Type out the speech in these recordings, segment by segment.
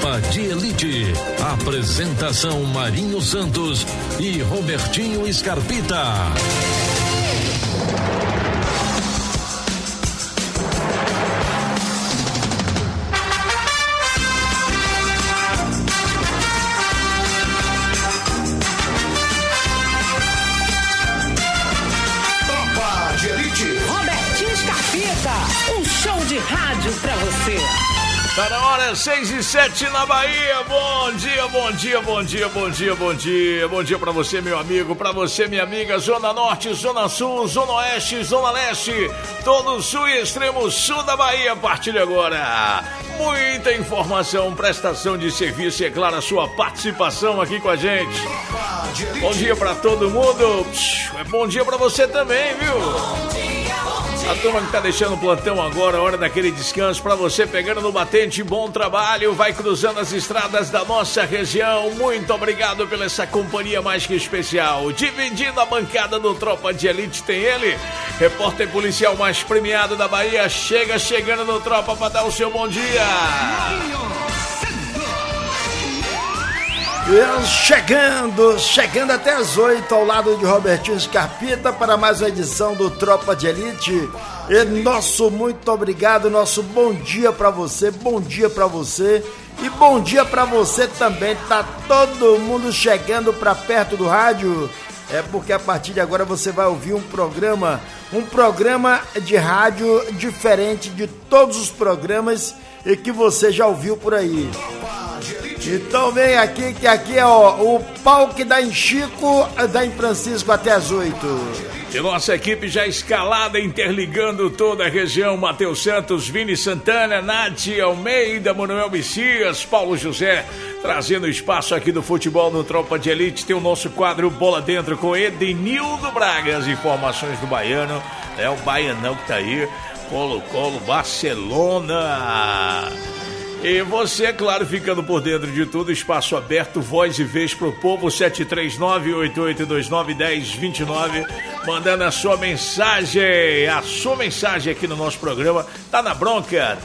Tropa de Elite. Apresentação Marinho Santos e Robertinho Scarpita. Tropa de Elite. Robertinho Scarpita, um show de rádio pra você. Tá na hora, 6:07 na Bahia. Bom dia, bom dia, bom dia, bom dia, bom dia. Bom dia pra você, meu amigo, pra você, minha amiga. Zona Norte, Zona Sul, Zona Oeste, Zona Leste, todo o sul e extremo sul da Bahia. Partilha agora. Muita informação, prestação de serviço e, é claro, a sua participação aqui com a gente. Bom dia pra todo mundo. Bom dia pra você também, viu? A turma que tá deixando o plantão agora, hora daquele descanso pra você, pegando no batente, bom trabalho, vai cruzando as estradas da nossa região. Muito obrigado pela essa companhia mais que especial. Dividindo a bancada do Tropa de Elite tem ele, repórter policial mais premiado da Bahia, chegando no Tropa pra dar o seu bom dia. Chegando até as 8 ao lado de Robertinho Scarpita para mais uma edição do Tropa de Elite. E nosso muito obrigado, nosso bom dia para você e bom dia para você também. Tá todo mundo chegando para perto do rádio. É porque a partir de agora você vai ouvir um programa de rádio diferente de todos os programas e que você já ouviu por aí. Então vem aqui, que aqui é o pau que dá em Chico, dá em Francisco até as 8. E nossa equipe já escalada, interligando toda a região. Matheus Santos, Vini Santana, Nath Almeida, Manuel Messias, Paulo José, trazendo espaço aqui do futebol no Tropa de Elite. Tem o nosso quadro Bola Dentro com Edenildo Braga. As informações do Baiano, é o Baianão que tá aí. Colo-Colo, Barcelona. E você, claro, ficando por dentro de tudo, espaço aberto, voz e vez pro povo, 739-8829-1029, mandando a sua mensagem aqui no nosso programa. Tá na bronca.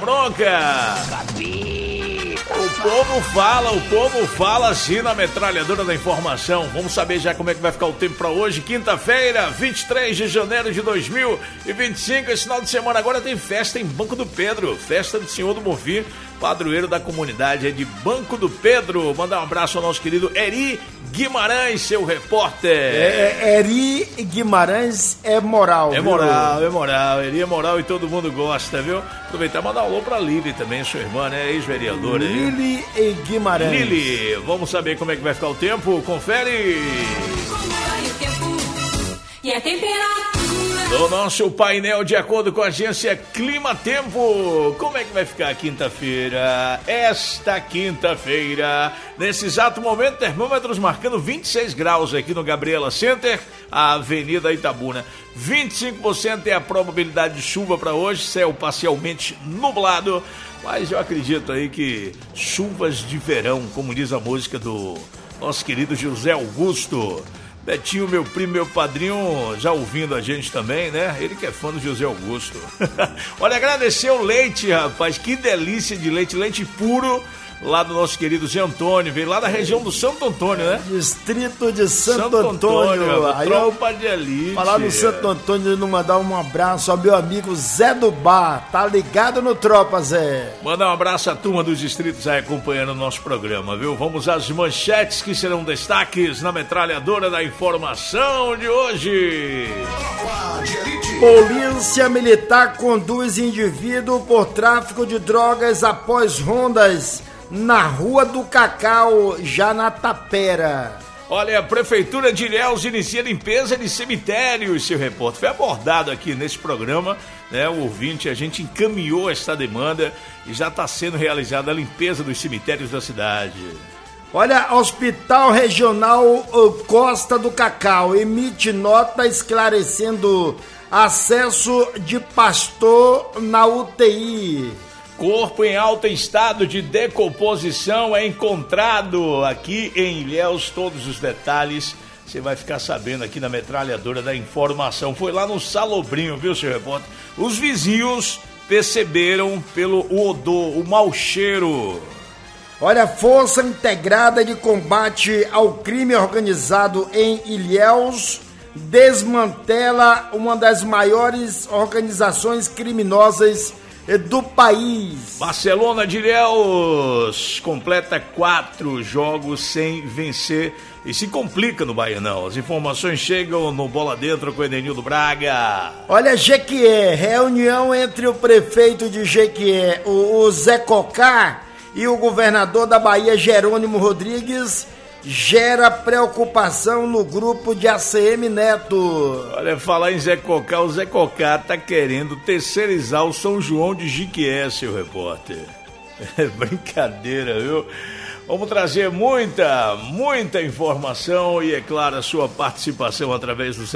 O povo fala assim na metralhadora da informação. Vamos saber já como é que vai ficar o tempo pra hoje, quinta-feira, 23 de janeiro de 2025, esse final de semana agora tem festa em Banco do Pedro, festa do Senhor do Bonfim, padroeiro da comunidade é de Banco do Pedro. Mandar um abraço ao nosso querido Eri Guimarães, seu repórter. Eri Guimarães é moral. Eri é moral e todo mundo gosta, viu? Aproveitar e mandar um alô pra Lili também, sua irmã, né? Ex-vereadora. Lili e Guimarães. Lili, vamos saber como é que vai ficar o tempo? Confere! Como vai o tempo e a temperatura? No nosso painel, de acordo com a agência Clima Tempo, como é que vai ficar a quinta-feira? Esta quinta-feira, nesse exato momento, termômetros marcando 26 graus aqui no Gabriela Center, a Avenida Itabuna. 25% é a probabilidade de chuva para hoje, céu parcialmente nublado, mas eu acredito aí que chuvas de verão, como diz a música do nosso querido José Augusto. Betinho, meu primo, meu padrinho, já ouvindo a gente também, né? Ele que é fã do José Augusto. Olha, agradecer o leite, rapaz, que delícia de leite puro, lá do nosso querido Zé Antônio, veio lá da região do Santo Antônio, né? Distrito de Santo Antônio. Aí Tropa de Elite. Falar no Santo Antônio, não mandar um abraço ao meu amigo Zé do Bar, tá ligado no Tropa, Zé? Mandar um abraço à turma dos distritos aí acompanhando o nosso programa, viu? Vamos às manchetes que serão destaques na metralhadora da informação de hoje. Polícia Militar conduz indivíduo por tráfico de drogas após rondas na Rua do Cacau, já na Tapera. Olha, a Prefeitura de Ilhéus inicia limpeza de cemitérios, seu repórter. Foi abordado aqui nesse programa, né? O ouvinte, a gente encaminhou esta demanda e já está sendo realizada a limpeza dos cemitérios da cidade. Olha, Hospital Regional Costa do Cacau emite nota esclarecendo acesso de pastor na UTI. Corpo em alto estado de decomposição é encontrado aqui em Ilhéus. Todos os detalhes você vai ficar sabendo aqui na metralhadora da informação. Foi lá no Salobrinho, viu, seu repórter? Os vizinhos perceberam pelo odor, o mau cheiro. Olha, Força Integrada de Combate ao Crime Organizado em Ilhéus desmantela uma das maiores organizações criminosas do país. Barcelona de Ilhéus completa 4 jogos sem vencer e se complica no Baianão. As informações chegam no Bola Dentro com o Edenildo Braga. Olha, Jequié, reunião entre o prefeito de Jequié, o Zé Cocá, e o governador da Bahia, Jerônimo Rodrigues, gera preocupação no grupo de ACM Neto. Olha, falar em Zé Cocá, o Zé Cocá tá querendo terceirizar o São João de Jequié, seu repórter. É brincadeira, viu? Vamos trazer muita informação e, é claro, a sua participação através do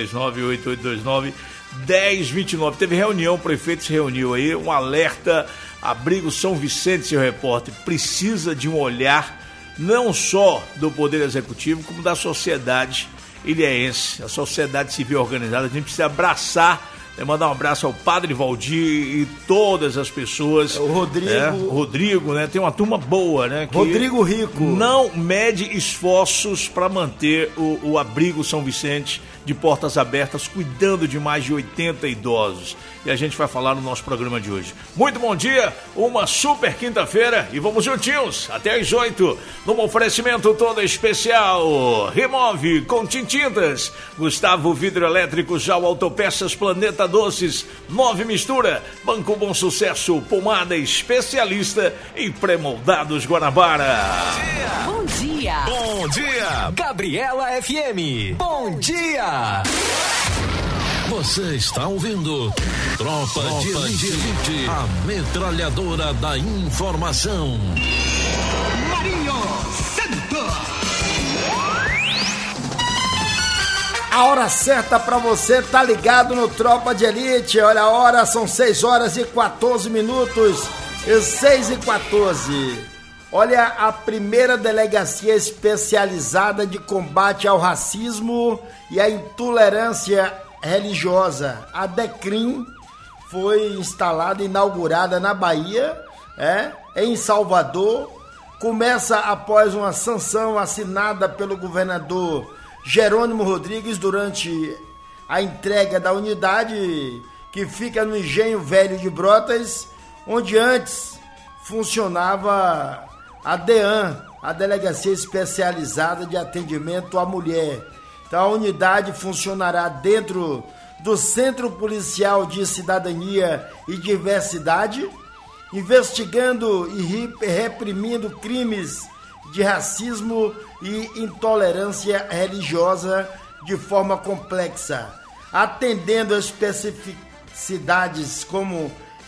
739-8829-1029. Teve reunião, o prefeito se reuniu aí, um alerta, Abrigo São Vicente, seu repórter, precisa de um olhar não só do Poder Executivo, como da sociedade ilhéense, a sociedade civil organizada. A gente precisa abraçar, mandar um abraço ao Padre Valdir e todas as pessoas. O Rodrigo, né? Tem uma turma boa, né? Que Rodrigo Rico. Não mede esforços para manter o Abrigo São Vicente de portas abertas, cuidando de mais de 80 idosos. E a gente vai falar no nosso programa de hoje. Muito bom dia, uma super quinta-feira e vamos juntinhos até às 8, num oferecimento todo especial. Remove com Tintintas, Gustavo Vidro Elétrico, Jau Autopeças, Planeta Doces, 9 Mistura, Banco Bom Sucesso, Pomada Especialista e Pré-Moldados Guanabara. Bom dia. Bom dia, Gabriela FM. Bom dia. Você está ouvindo Tropa de Elite, a metralhadora da informação. Marinho Santos. A hora certa pra você tá ligado no Tropa de Elite. Olha a hora, são 6 horas e 14 minutos. 6h14. Olha, a primeira delegacia especializada de combate ao racismo e à intolerância religiosa, a DECRIM, foi instalada, inaugurada na Bahia, em Salvador. Começa após uma sanção assinada pelo governador Jerônimo Rodrigues durante a entrega da unidade que fica no Engenho Velho de Brotas, onde antes funcionava a DEAN, a Delegacia Especializada de Atendimento à Mulher. Então a unidade funcionará dentro do Centro Policial de Cidadania e Diversidade, investigando e reprimindo crimes de racismo e intolerância religiosa de forma complexa, atendendo a especificidades como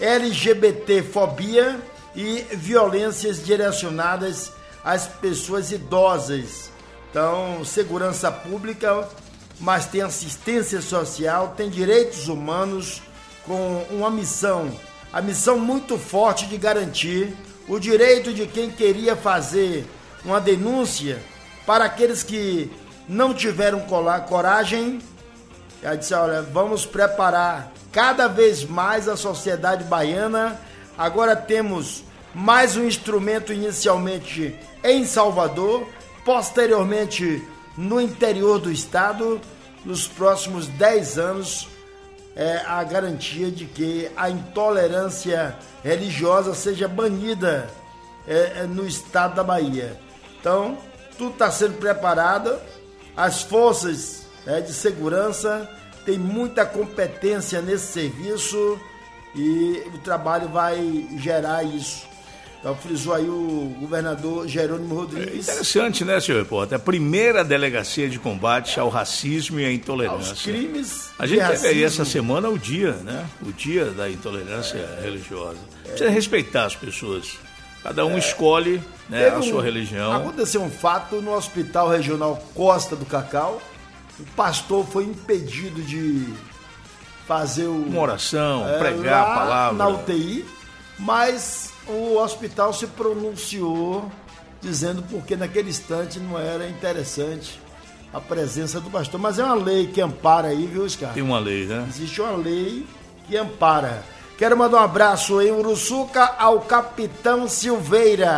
LGBTfobia e violências direcionadas às pessoas idosas. Então, segurança pública, mas tem assistência social, tem direitos humanos, com uma missão, a missão muito forte de garantir o direito de quem queria fazer uma denúncia para aqueles que não tiveram coragem. Ela disse, olha, vamos preparar cada vez mais a sociedade baiana. Agora temos mais um instrumento inicialmente em Salvador, posteriormente no interior do estado. Nos próximos 10 anos, a garantia de que a intolerância religiosa seja banida no estado da Bahia. Então, tudo está sendo preparado, as forças de segurança têm muita competência nesse serviço e o trabalho vai gerar isso. Então, frisou aí o governador Jerônimo Rodrigues. É interessante, né, senhor repórter? A primeira delegacia de combate ao racismo e à intolerância. Aos crimes. A gente teve aí essa semana o dia, né? O dia da intolerância religiosa. Precisa respeitar as pessoas. Cada um escolhe, né, a sua religião. Aconteceu um fato no Hospital Regional Costa do Cacau. O pastor foi impedido de fazer uma oração, pregar a palavra na UTI, mas o hospital se pronunciou dizendo porque naquele instante não era interessante a presença do pastor. Mas é uma lei que ampara aí, viu, Oscar? Tem uma lei, né? Existe uma lei que ampara. Quero mandar um abraço em Uruçuca ao Capitão Silveira,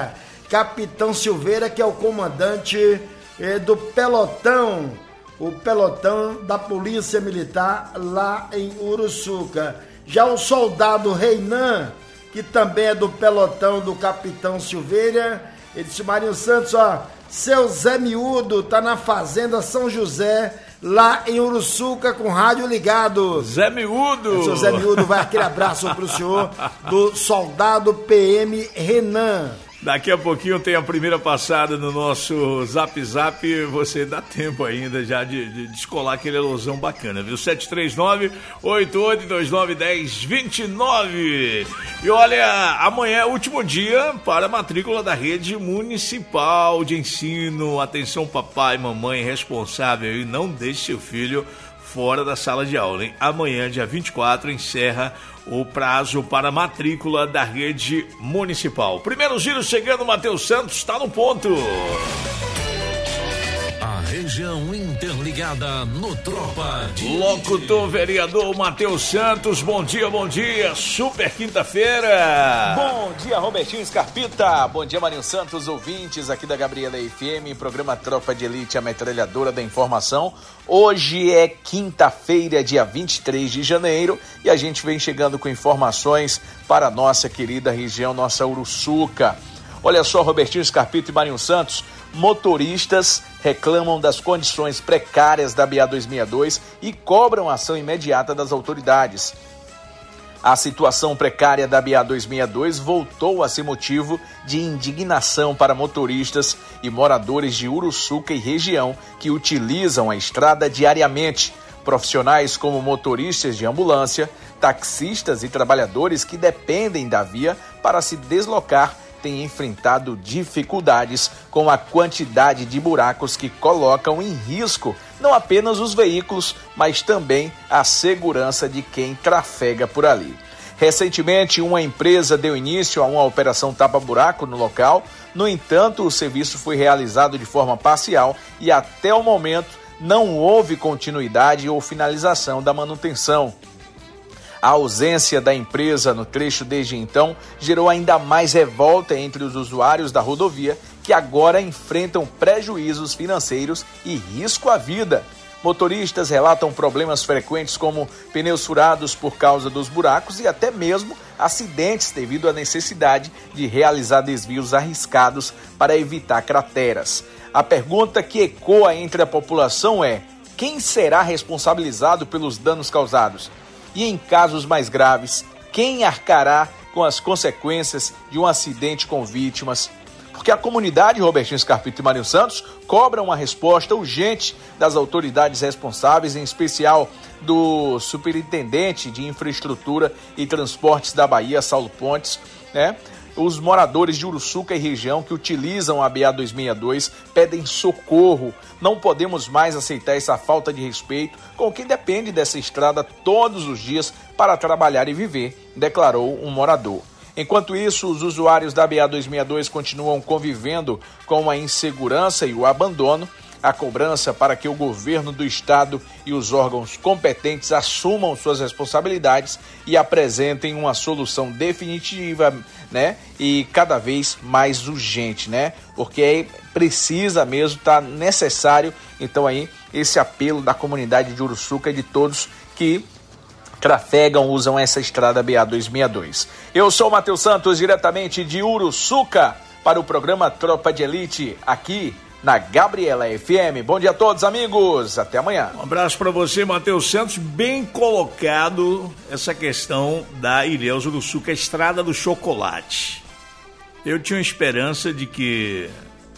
Capitão Silveira, que é o comandante do pelotão, o pelotão da Polícia Militar lá em Uruçuca. Já o soldado Reinan, que também é do pelotão do Capitão Silveira, ele disse: Marinho Santos, ó, seu Zé Miúdo tá na Fazenda São José, lá em Uruçuca, com rádio ligado. Zé Miúdo! Seu Zé Miúdo, vai aquele abraço pro senhor do soldado PM Renan. Daqui a pouquinho tem a primeira passada no nosso Zap Zap. Você dá tempo ainda já de descolar aquele alusão bacana, viu? 739-8829-1029. E olha, amanhã é o último dia para a matrícula da rede municipal de ensino. Atenção, papai e mamãe responsável, e não deixe seu filho fora da sala de aula, hein? Amanhã, dia 24, encerra o prazo para matrícula da rede municipal. Primeiro giro chegando, Matheus Santos está no ponto. A região interligada no Tropa de Locutor vereador Matheus Santos, bom dia, super quinta-feira. Bom dia, Robertinho Scarpita. Bom dia, Marinho Santos, ouvintes aqui da Gabriela FM, programa Tropa de Elite, a metralhadora da informação. Hoje é quinta-feira, dia 23 de janeiro, e a gente vem chegando com informações para a nossa querida região, nossa Uruçuca. Olha só, Robertinho Scarpita e Marinho Santos, motoristas reclamam das condições precárias da BA-262 e cobram ação imediata das autoridades. A situação precária da BA-262 voltou a ser motivo de indignação para motoristas e moradores de Uruçuca e região que utilizam a estrada diariamente. Profissionais como motoristas de ambulância, taxistas e trabalhadores que dependem da via para se deslocar têm enfrentado dificuldades com a quantidade de buracos que colocam em risco não apenas os veículos, mas também a segurança de quem trafega por ali. Recentemente, uma empresa deu início a uma operação tapa-buraco no local. No entanto, o serviço foi realizado de forma parcial e até o momento não houve continuidade ou finalização da manutenção. A ausência da empresa no trecho desde então gerou ainda mais revolta entre os usuários da rodovia, que agora enfrentam prejuízos financeiros e risco à vida. Motoristas relatam problemas frequentes como pneus furados por causa dos buracos e até mesmo acidentes devido à necessidade de realizar desvios arriscados para evitar crateras. A pergunta que ecoa entre a população é: quem será responsabilizado pelos danos causados? E em casos mais graves, quem arcará com as consequências de um acidente com vítimas? Porque a comunidade, Robertinho Scarpita e Marinho Santos, cobra uma resposta urgente das autoridades responsáveis, em especial do Superintendente de Infraestrutura e Transportes da Bahia, Saulo Pontes, né? Os moradores de Uruçuca e região que utilizam a BA-262 pedem socorro. Não podemos mais aceitar essa falta de respeito com quem depende dessa estrada todos os dias para trabalhar e viver, declarou um morador. Enquanto isso, os usuários da BA-262 continuam convivendo com a insegurança e o abandono. A cobrança para que o governo do estado e os órgãos competentes assumam suas responsabilidades e apresentem uma solução definitiva, né? E cada vez mais urgente, né? Porque precisa mesmo, tá necessário, então aí, esse apelo da comunidade de Uruçuca e de todos que trafegam, usam essa estrada BA-262. Eu sou o Matheus Santos, diretamente de Uruçuca, para o programa Tropa de Elite, aqui na Gabriela FM. Bom dia a todos, amigos. Até amanhã. Um abraço para você, Matheus Santos. Bem colocado essa questão da Ilhéus Uruçuca, a estrada do chocolate. Eu tinha esperança de que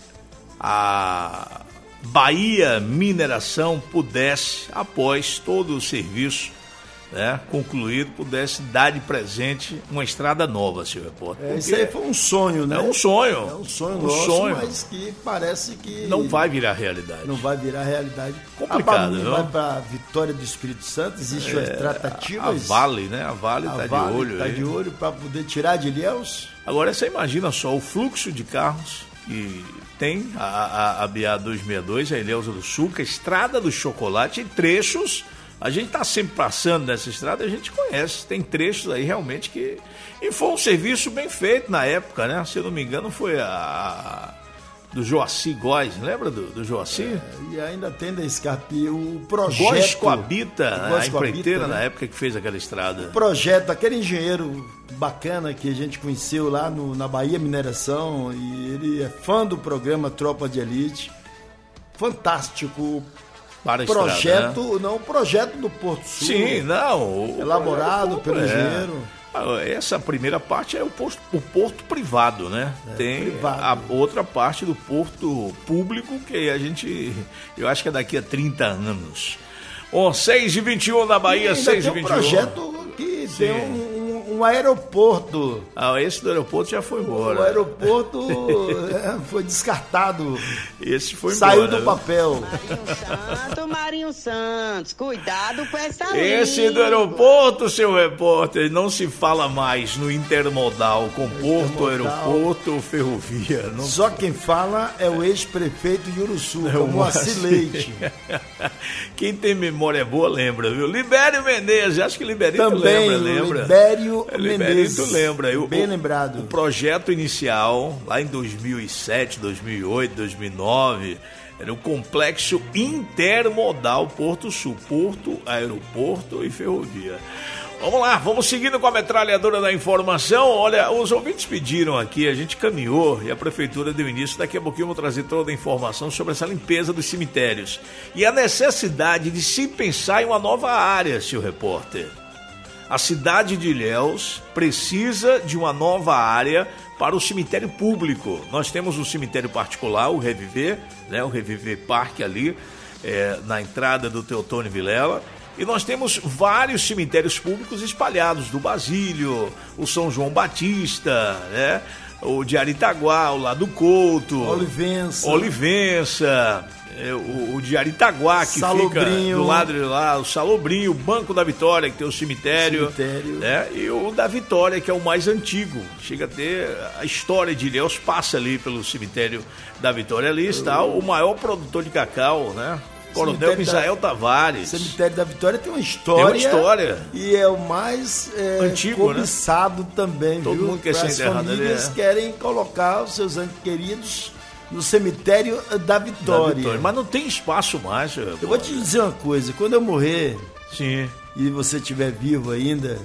a Bahia Mineração pudesse, após todo o serviço, né, concluído, pudesse dar de presente uma estrada nova, seu repórter. Isso aí foi um sonho, né? É um sonho. É um sonho nosso, mas que parece que não vai virar realidade. Não vai virar realidade. Complicado, não? Vai para Vitória do Espírito Santo, existe as tratativas. A Vale, né? A Vale está de olho. Está de olho para poder tirar de Ilhéus. Agora você imagina só o fluxo de carros que tem a BA-262, a Ilhéus Uruçuca, Estrada do Chocolate, em trechos A gente está sempre passando nessa estrada, a gente conhece, tem trechos aí realmente que... E foi um serviço bem feito na época, né? Se eu não me engano, foi a do Joaci Góes, lembra do Joaci? E ainda tem da Scarpia o projeto... Góes Coabita, Góes a empreiteira, né? na época que fez aquela estrada. O projeto, aquele engenheiro bacana que a gente conheceu lá na Bahia Mineração, e ele é fã do programa Tropa de Elite. Fantástico. Para a projeto, estrada, né? Não, o projeto do Porto Sul. Sim, não. Elaborado pelo engenheiro. Essa primeira parte é o porto privado, né? Tem privado. A outra parte do porto público que eu acho que é daqui a 30 anos. 6h21 na Bahia, 6h21. Tem um projeto que Sim. Tem um aeroporto. Esse do aeroporto já foi embora. O aeroporto foi descartado. Esse foi Saiu embora. Do papel. Marinho Santos, cuidado com essa Esse língua. do aeroporto, seu repórter, não se fala mais no intermodal com porto, aeroporto, ferrovia. Não... Só quem fala é o ex-prefeito de Uruçu, o Moacir Leite. Quem tem memória boa lembra, viu? Libério Menezes, acho que Liberito também, lembra. Libério Menezes. Liberito lembra. Bem lembrado. O projeto inicial, lá em 2007, 2008, 2009, era o complexo intermodal Porto Sul, porto, aeroporto e ferrovia. Vamos lá, vamos seguindo com a metralhadora da informação. Olha, os ouvintes pediram aqui, a gente caminhou e a prefeitura deu início. Daqui a pouquinho eu vou trazer toda a informação sobre essa limpeza dos cemitérios e a necessidade de se pensar em uma nova área, senhor repórter. A cidade de Ilhéus precisa de uma nova área para o cemitério público. Nós temos um cemitério particular, o Reviver, né, o Reviver Parque ali, na entrada do Teotônio Vilela. E nós temos vários cemitérios públicos espalhados, do Basílio, o São João Batista, né? O de Aritaguá, o lá do Couto, Olivença, o de Aritaguá, que fica do lado de lá, o Salobrinho, o Banco da Vitória, que tem o cemitério. Né? E o da Vitória, que é o mais antigo. Chega a ter a história de Ilhéus, passa ali pelo cemitério da Vitória. Ali está o maior produtor de cacau, né? Coronel Misael Tavares. O cemitério da Vitória tem uma história. E é o mais antigo, cobiçado, né? Também. Todo mundo quer ser enterrado. As famílias querem colocar os seus entes queridos no cemitério da Vitória. Mas não tem espaço mais. Eu vou te dizer uma coisa. Quando eu morrer, sim, e você estiver vivo ainda,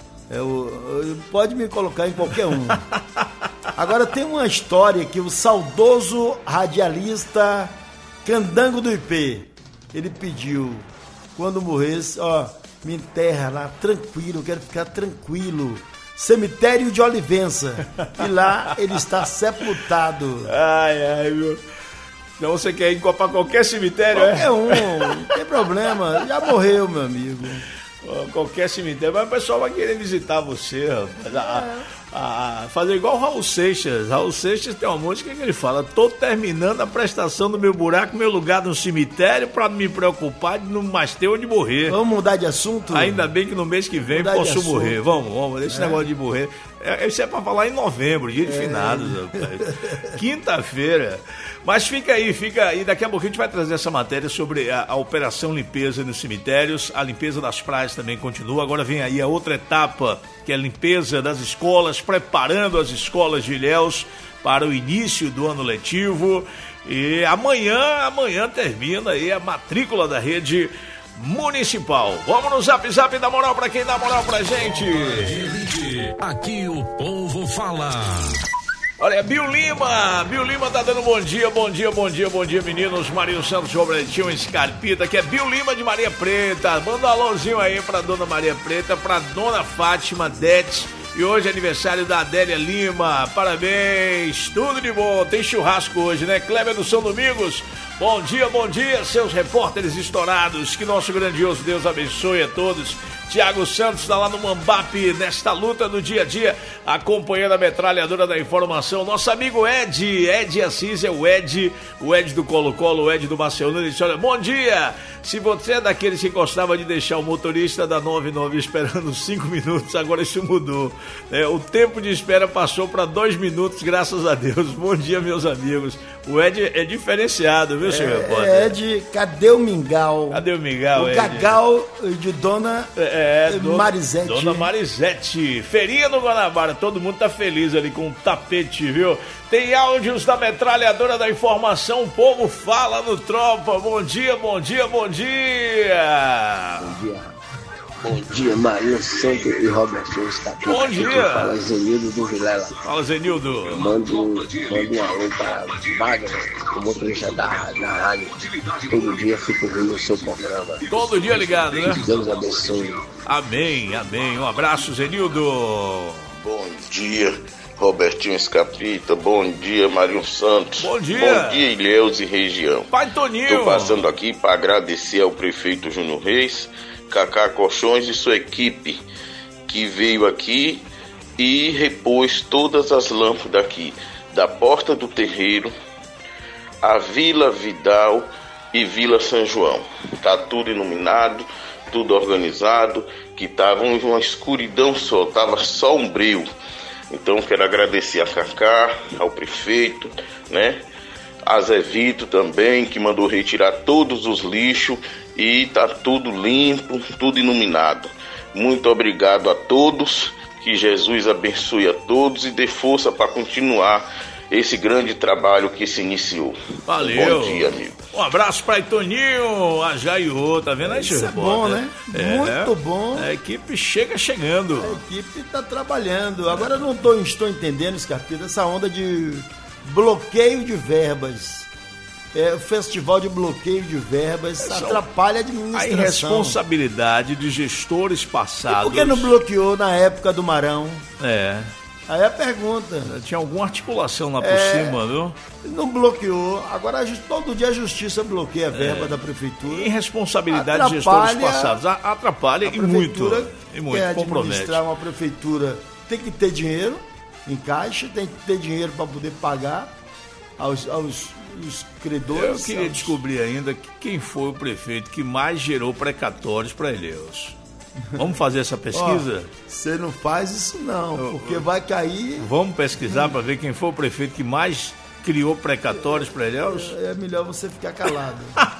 pode me colocar em qualquer um. Agora tem uma história que o saudoso radialista Candango do IP, ele pediu, quando morresse, me enterra lá, tranquilo, eu quero ficar tranquilo. Cemitério de Olivença. E lá ele está sepultado. Ai, meu. Então você quer ir para qualquer cemitério, qualquer um, não tem problema. Já morreu, meu amigo. Qualquer cemitério, mas o pessoal vai querer visitar você, rapaz. Fazer igual o Raul Seixas. Raul Seixas tem uma música que ele fala: tô terminando a prestação do meu buraco, meu lugar no cemitério, pra não me preocupar de não mais ter onde morrer. Vamos mudar de assunto? Ainda bem que no mês que vem posso morrer. Vamos, esse negócio de morrer. Isso é pra falar em novembro, dia de finados, rapaz. Quinta-feira. Mas fica aí. Daqui a pouquinho a gente vai trazer essa matéria sobre a operação limpeza nos cemitérios. A limpeza das praias também continua. Agora vem aí a outra etapa, que é a limpeza das escolas, preparando as escolas de Ilhéus para o início do ano letivo. E amanhã termina aí a matrícula da rede municipal. Vamos no Zap dar moral pra quem dá moral pra gente. Aqui o povo fala. Olha, Bill Lima tá dando bom dia, meninos. Marinho Santos, Robertinho, Scarpita, que é Bill Lima de Maria Preta. Manda um alôzinho aí pra dona Maria Preta, pra dona Fátima Dete. E hoje é aniversário da Adélia Lima. Parabéns, tudo de bom. Tem churrasco hoje, né? Kleber do São Domingos. Bom dia, seus repórteres estourados. Que nosso grandioso Deus abençoe a todos. Tiago Santos está lá no Mambape, nesta luta do dia a dia, acompanhando a metralhadora da informação. Nosso amigo Ed Assis, é o Ed do Colo-Colo, o Ed do Barcelona. Ele disse: olha, bom dia, se você é daqueles que gostava de deixar o motorista da 99 esperando 5 minutos, agora isso mudou. O tempo de espera passou para 2 minutos, graças a Deus. Bom dia, meus amigos. O Ed é diferenciado, viu, senhor repórter? Ed, cadê o mingau? Cadê o mingau, Ed? O gagal de Dona Marisete. Dona Marisete. Feirinha no Guanabara, todo mundo tá feliz ali com o tapete, viu? Tem áudios da metralhadora da informação, o povo fala no Tropa. Bom dia, bom dia, bom dia. Bom dia. Bom dia, Marinho Santos e Robertinho está aqui. Bom dia. Fala Zenildo do Vilela. Fala, Zenildo. Mando um alô para Wagner, o motorista da rádio. Todo dia fico ouvindo o seu programa. Todo dia ligado, né? Deus abençoe. Amém, amém. Um abraço, Zenildo. Bom dia, Robertinho Escapita. Bom dia, Marinho Santos. Bom dia. Bom dia, Ilhéus e região. Pai Toninho. Estou passando aqui para agradecer ao prefeito Júnior Reis, Cacá Colchões e sua equipe, que veio aqui e repôs todas as lâmpadas aqui, da Porta do Terreiro, a Vila Vidal e Vila São João. Tá tudo iluminado, tudo organizado, que tava uma escuridão só, tava só um breu. Então quero agradecer a Cacá, ao prefeito, né? A Zé Vito também, que mandou retirar todos os lixos e tá tudo limpo, tudo iluminado. Muito obrigado a todos, que Jesus abençoe a todos e dê força para continuar esse grande trabalho que se iniciou. Valeu. Bom dia, amigo. Um abraço para Toninho, a Jaiô, tá vendo aí, Isso é bom, né? Muito bom. A equipe chegando. A equipe tá trabalhando. Agora eu não estou entendendo, Scarpita, essa onda de bloqueio de verbas. O festival de bloqueio de verbas atrapalha a administração. A irresponsabilidade de gestores passados. E por que não bloqueou na época do Marão? Aí a pergunta. Tinha alguma articulação lá por cima, viu? Não bloqueou. Agora todo dia a justiça bloqueia a verba da prefeitura. Irresponsabilidade de gestores passados. Atrapalha e muito. Quer administrar uma prefeitura, tem que ter dinheiro em caixa, tem que ter dinheiro para poder pagar aos credores. Eu queria descobrir ainda quem foi o prefeito que mais gerou precatórios para Ilhéus. Vamos fazer essa pesquisa? Você não faz isso não, porque vai cair. Vamos pesquisar para ver quem foi o prefeito que mais criou precatórios para Ilhéus? É melhor você ficar calado.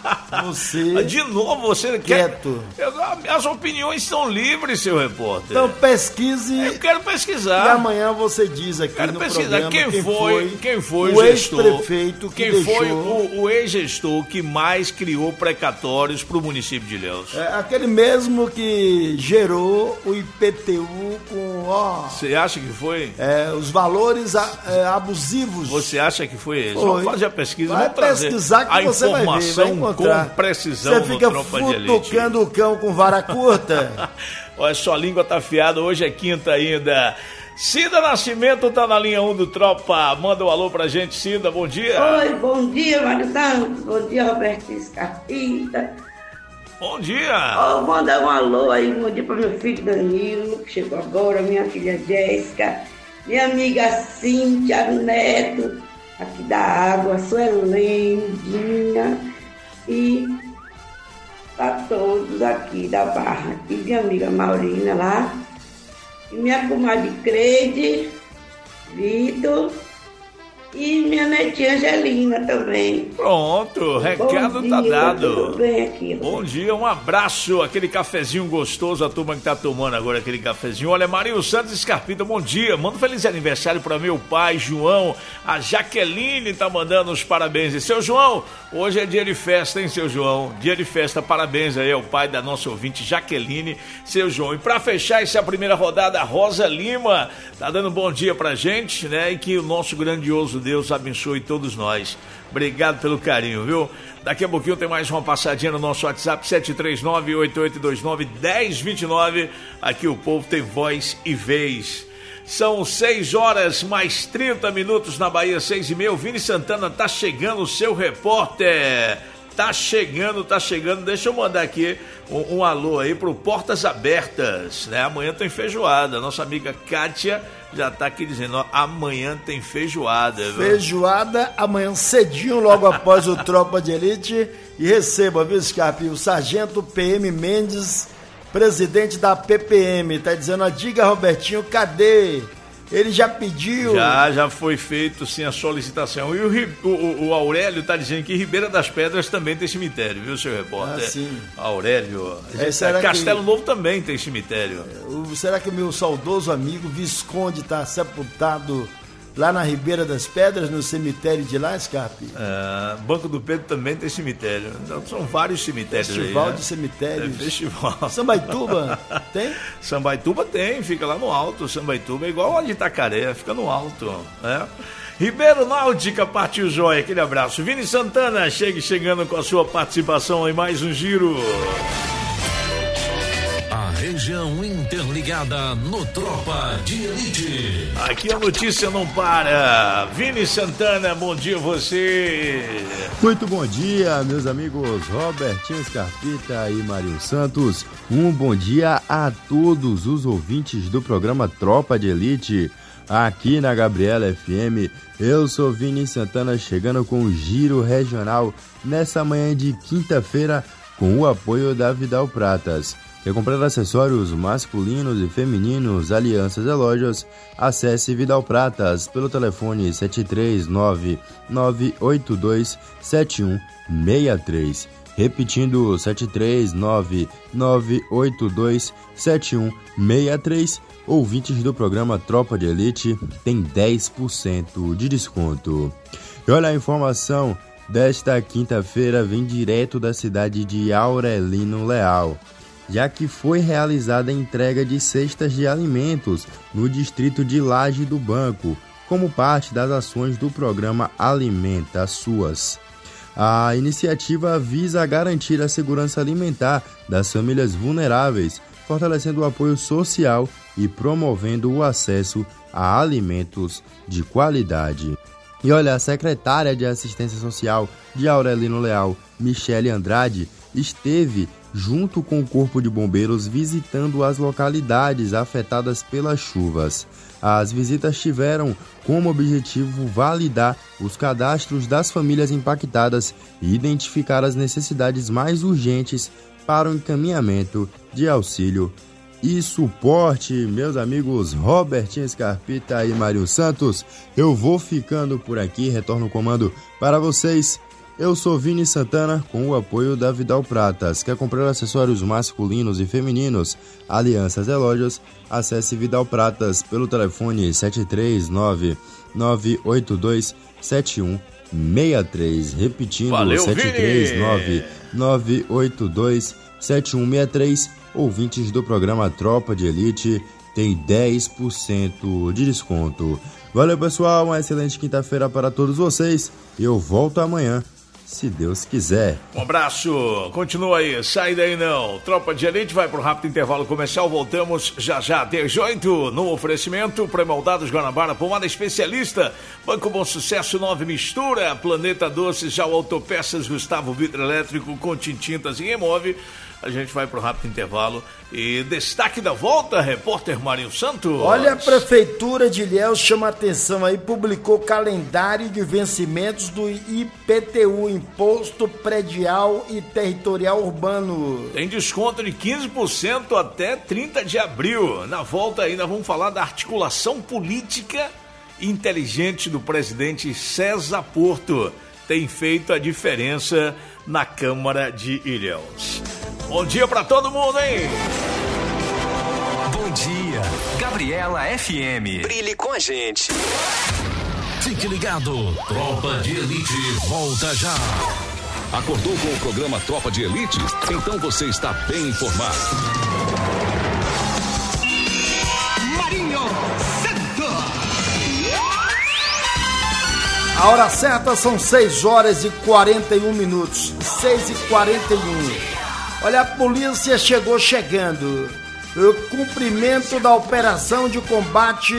Você. De novo, você quieto. As opiniões são livres, seu repórter. Então pesquise. Eu quero pesquisar. E amanhã você diz aqui no programa quem foi o gestor, ex-prefeito que deixou... foi o ex-gestor que mais criou precatórios para o município de Ilhéus. Aquele mesmo que gerou o IPTU com... Você acha que foi? Os valores abusivos. Você acha que foi ele? Vamos fazer a pesquisa. Vai pesquisar que você vai ver, vai encontrar. Com precisão. Você fica futucando o cão com vara curta. Olha, sua língua tá afiada, hoje é quinta ainda. Cida Nascimento tá na linha 1 do Tropa. Manda um alô pra gente, Cida, bom dia. Oi, bom dia, Mário Santos. Bom dia, Roberto Escarpita. Bom dia. Manda um alô aí, bom dia para meu filho Danilo, que chegou agora, minha filha Jéssica, minha amiga Cíntia Neto, aqui da Água, Suelene, Dinha, e para todos aqui da Barra, e minha amiga Maurina lá, e minha comadre Creide, Vitor, e minha netinha Angelina também. Pronto, recado tá dado. Tudo bem aqui. Bom dia, um abraço, aquele cafezinho gostoso, a turma que tá tomando agora aquele cafezinho. Olha, Marinho Santos Escarpita, bom dia. Manda um feliz aniversário para meu pai, João. A Jaqueline tá mandando os parabéns. E seu João, hoje é dia de festa, hein, seu João? Dia de festa, parabéns aí ao pai da nossa ouvinte, Jaqueline, seu João. E para fechar essa primeira rodada, a Rosa Lima tá dando um bom dia pra gente, né? E que o nosso grandioso Deus abençoe todos nós. Obrigado pelo carinho, viu? Daqui a pouquinho tem mais uma passadinha no nosso WhatsApp, 739-8829-1029. Aqui o povo tem voz e vez. São 6 horas mais 30 minutos na Bahia, 6h30. O Vini Santana tá chegando, o seu repórter. Tá chegando. Deixa eu mandar aqui um alô aí pro Portas Abertas, né? Amanhã tem feijoada. Nossa amiga Kátia já tá aqui dizendo, ó, amanhã tem feijoada. Viu? Feijoada amanhã cedinho, logo após o Tropa de Elite. E receba, viu, Scarpe, o Sargento PM Mendes, presidente da PPM, tá dizendo, ó, diga, Robertinho, cadê? Ele já pediu. Já foi feito sim a solicitação. E o Aurélio tá dizendo que Ribeira das Pedras também tem cemitério, viu, seu repórter? Sim. Aurélio. Castelo Novo também tem cemitério. Será que meu saudoso amigo Visconde tá sepultado lá na Ribeira das Pedras, no cemitério de lá, Scarpe? Banco do Pedro também tem cemitério. Então, são vários cemitérios. Festival aí, né? de cemitérios. Festival. Sambaituba tem? Sambaituba tem, fica lá no alto. Sambaituba é igual a de Itacaré, fica no alto, né? Ribeiro Náutica partiu joia, aquele abraço. Vini Santana chegando com a sua participação em mais um giro. Região interligada no Tropa de Elite. Aqui a notícia não para. Vini Santana, bom dia você. Muito bom dia, meus amigos Robertinho Scarpita e Marinho Santos. Um bom dia a todos os ouvintes do programa Tropa de Elite. Aqui na Gabriela FM, eu sou Vini Santana chegando com o Giro Regional nessa manhã de quinta-feira com o apoio da Vidal Pratas. Quer comprar acessórios masculinos e femininos, alianças e lojas? Acesse Vidal Pratas pelo telefone 739-982-7163. Repetindo, 739-982-7163. Ouvintes do programa Tropa de Elite tem 10% de desconto. E olha a informação desta quinta-feira, vem direto da cidade de Aurelino Leal, já que foi realizada a entrega de cestas de alimentos no distrito de Laje do Banco, como parte das ações do programa Alimenta Suas. A iniciativa visa garantir a segurança alimentar das famílias vulneráveis, fortalecendo o apoio social e promovendo o acesso a alimentos de qualidade. E olha, a secretária de Assistência Social de Aurelino Leal, Michele Andrade, esteve junto com o Corpo de Bombeiros visitando as localidades afetadas pelas chuvas. As visitas tiveram como objetivo validar os cadastros das famílias impactadas e identificar as necessidades mais urgentes para o encaminhamento de auxílio e suporte. Meus amigos Robertinho Scarpita e Mário Santos, eu vou ficando por aqui, retorno o comando para vocês. Eu sou Vini Santana, com o apoio da Vidal Pratas. Quer comprar acessórios masculinos e femininos, alianças e lojas? Acesse Vidal Pratas pelo telefone 739-982-7163. Repetindo, 739-982-7163. Ouvintes do programa Tropa de Elite tem 10% de desconto. Valeu, pessoal, uma excelente quinta-feira para todos vocês. Eu volto amanhã, se Deus quiser. Um abraço, continua aí, sai daí não. Tropa de Elite vai para um rápido intervalo comercial, voltamos já 18 no oferecimento pré-moldados Guanabara, pomada especialista, Banco Bom Sucesso, 9 Mistura, Planeta Doces, já o Autopeças, Gustavo Vidro Elétrico, Contintintas e Remove. A gente vai para o rápido intervalo e destaque da volta, repórter Marinho Santos. Olha, a Prefeitura de Ilhéus chama atenção aí, publicou calendário de vencimentos do IPTU, Imposto Predial e Territorial Urbano. Tem desconto de 15% até 30 de abril. Na volta ainda vamos falar da articulação política inteligente do presidente César Porto. Tem feito a diferença na Câmara de Ilhéus. Bom dia pra todo mundo, hein? Bom dia, Gabriela FM. Brilhe com a gente. Fique ligado, Tropa de Elite volta já. Acordou com o programa Tropa de Elite? Então você está bem informado. Marinho Santos. A hora certa são 6 horas e 41 minutos. 6h41. Olha, a polícia chegando. O cumprimento da operação de combate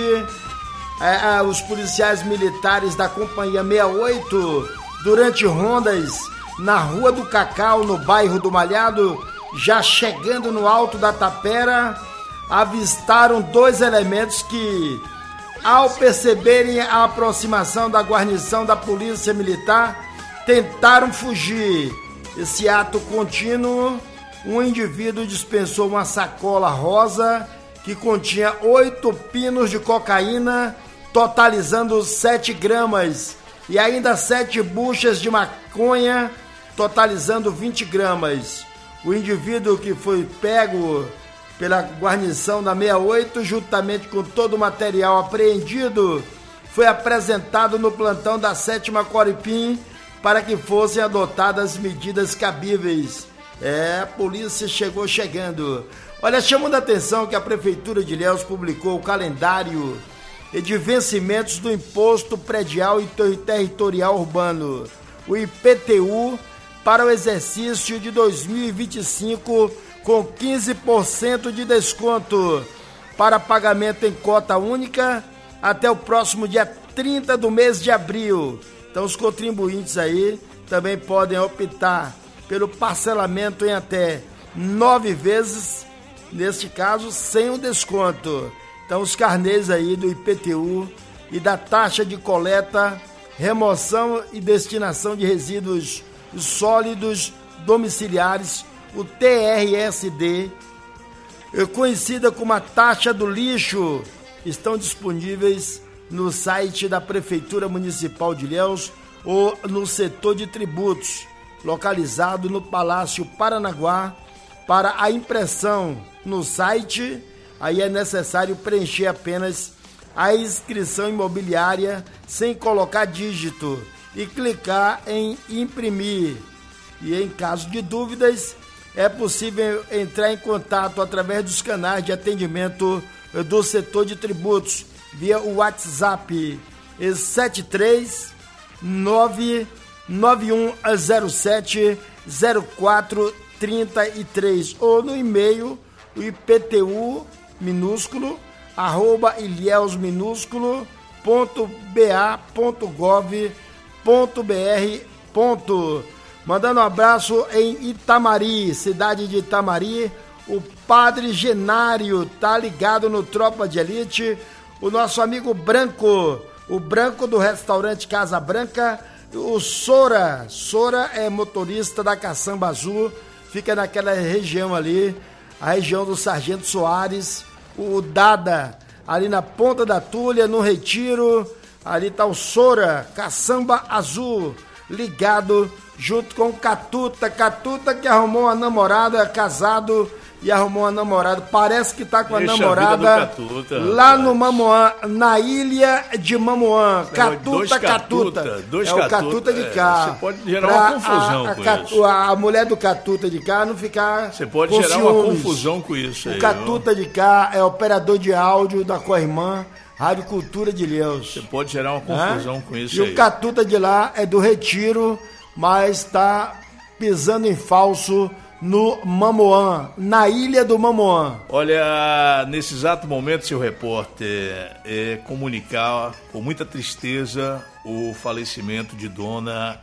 os policiais militares da Companhia 68 durante rondas na Rua do Cacau, no bairro do Malhado, já chegando no alto da tapera, avistaram 2 elementos que, ao perceberem a aproximação da guarnição da Polícia Militar, tentaram fugir. Esse ato contínuo, um indivíduo dispensou uma sacola rosa que continha 8 pinos de cocaína, totalizando 7 gramas, e ainda 7 buchas de maconha, totalizando 20 gramas. O indivíduo que foi pego pela guarnição da 68, juntamente com todo o material apreendido, foi apresentado no plantão da 7ª Coripim para que fossem adotadas medidas cabíveis. A polícia chegou chegando. Olha, chamando a atenção que a Prefeitura de Ilhéus publicou o calendário de vencimentos do Imposto Predial e Territorial Urbano, o IPTU, para o exercício de 2025, com 15% de desconto para pagamento em cota única até o próximo dia 30 do mês de abril. Então os contribuintes aí também podem optar pelo parcelamento em até 9 vezes, neste caso sem o desconto. Então os carnês aí do IPTU e da taxa de coleta, remoção e destinação de resíduos sólidos domiciliares, o TRSD, conhecida como a taxa do lixo, estão disponíveis no site da Prefeitura Municipal de Ilhéus ou no setor de tributos, localizado no Palácio Paranaguá. Para a impressão no site, aí é necessário preencher apenas a inscrição imobiliária sem colocar dígito e clicar em imprimir. E em caso de dúvidas, é possível entrar em contato através dos canais de atendimento do setor de tributos via o WhatsApp 73991070433 ou no e-mail o IPTU minúsculo @ilhéus-minúsculo.ba.gov.br. Mandando um abraço em Itamari, cidade de Itamari, o Padre Genário tá ligado no Tropa de Elite, o nosso amigo Branco, o Branco do restaurante Casa Branca, o Sora é motorista da Caçamba Azul, fica naquela região ali, a região do Sargento Soares, o Dada, ali na Ponta da Tulha, no Retiro, ali tá o Sora, Caçamba Azul, ligado junto com o Catuta que arrumou uma namorada, casado e arrumou uma namorada, parece que tá com a namorada Catuta, lá no Mamoã, na ilha de Mamoã. Catuta. Dois é o Catuta de cá. Você pode gerar uma confusão com isso. A mulher do Catuta de cá não ficar. Você pode gerar uma confusão com isso. O Catuta de cá é operador de áudio da Coirmã, Rádio Cultura de Ilhéus. Você pode gerar uma confusão com isso. E o Catuta de lá é do Retiro, mas está pisando em falso no Mamoã, na ilha do Mamoã. Olha, nesse exato momento, seu repórter, comunicar com muita tristeza o falecimento de Dona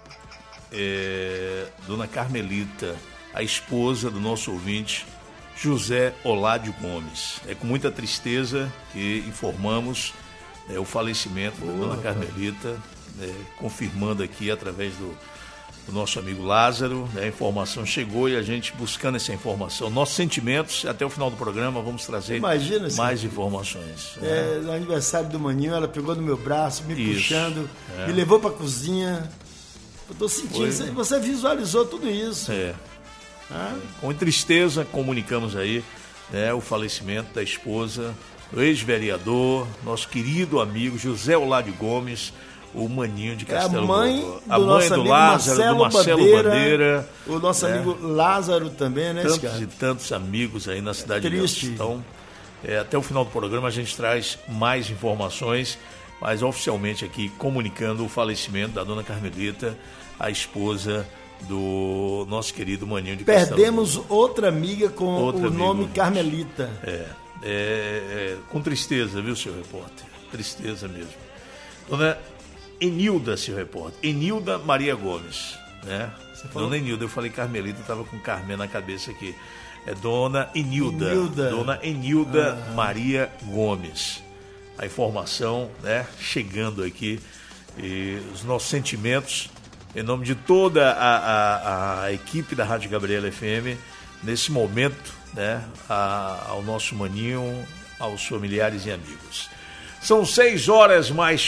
Carmelita, a esposa do nosso ouvinte, José Oládio Gomes. É com muita tristeza que informamos o falecimento da Dona Carmelita, confirmando aqui através do nosso amigo Lázaro, a informação chegou e a gente buscando essa informação. Nossos sentimentos, até o final do programa vamos trazer mais informações. No aniversário do Maninho, ela pegou no meu braço, me puxando, me levou para a cozinha. Eu tô sentindo, você visualizou tudo isso. Com tristeza comunicamos aí o falecimento da esposa do ex-vereador, nosso querido amigo José Oládio Gomes, o Maninho de Castelo Branco. A mãe do Lázaro, do Marcelo Bandeira. O nosso amigo Lázaro também, né? Tantos e tantos amigos aí na cidade de Ilhéus. Então, até o final do programa a gente traz mais informações, mas oficialmente aqui comunicando o falecimento da Dona Carmelita, a esposa do nosso querido Maninho de Castelo Branco. Perdemos outra amiga com o nome Carmelita. Com tristeza, viu, seu repórter? Tristeza mesmo. Dona Enilda, seu repórter. Enilda Maria Gomes. né? Dona Enilda, eu falei Carmelita, eu tava com Carmen na cabeça aqui. É Dona Enilda. Dona Enilda Maria Gomes. A informação, né, chegando aqui, e os nossos sentimentos em nome de toda a equipe da Rádio Gabriela FM nesse momento, né, ao nosso maninho, aos familiares e amigos. São 6 horas mais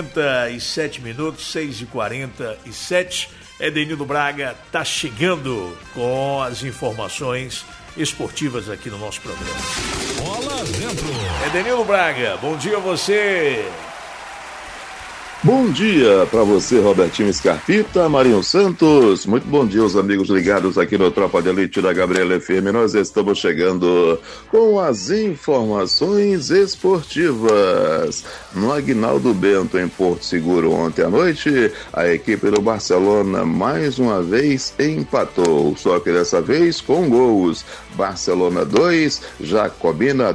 47 minutos, 6h47. Edenildo Braga está chegando com as informações esportivas aqui no nosso programa. Bola dentro. Edenildo Braga, bom dia a você. Bom dia para você, Robertinho Scarpita, Marinho Santos. Muito bom dia aos amigos ligados aqui no Tropa de Elite da Gabriela FM. Nós estamos chegando com as informações esportivas. No Aguinaldo Bento, em Porto Seguro, ontem à noite, a equipe do Barcelona mais uma vez empatou, só que dessa vez com gols. Barcelona 2, Jacobina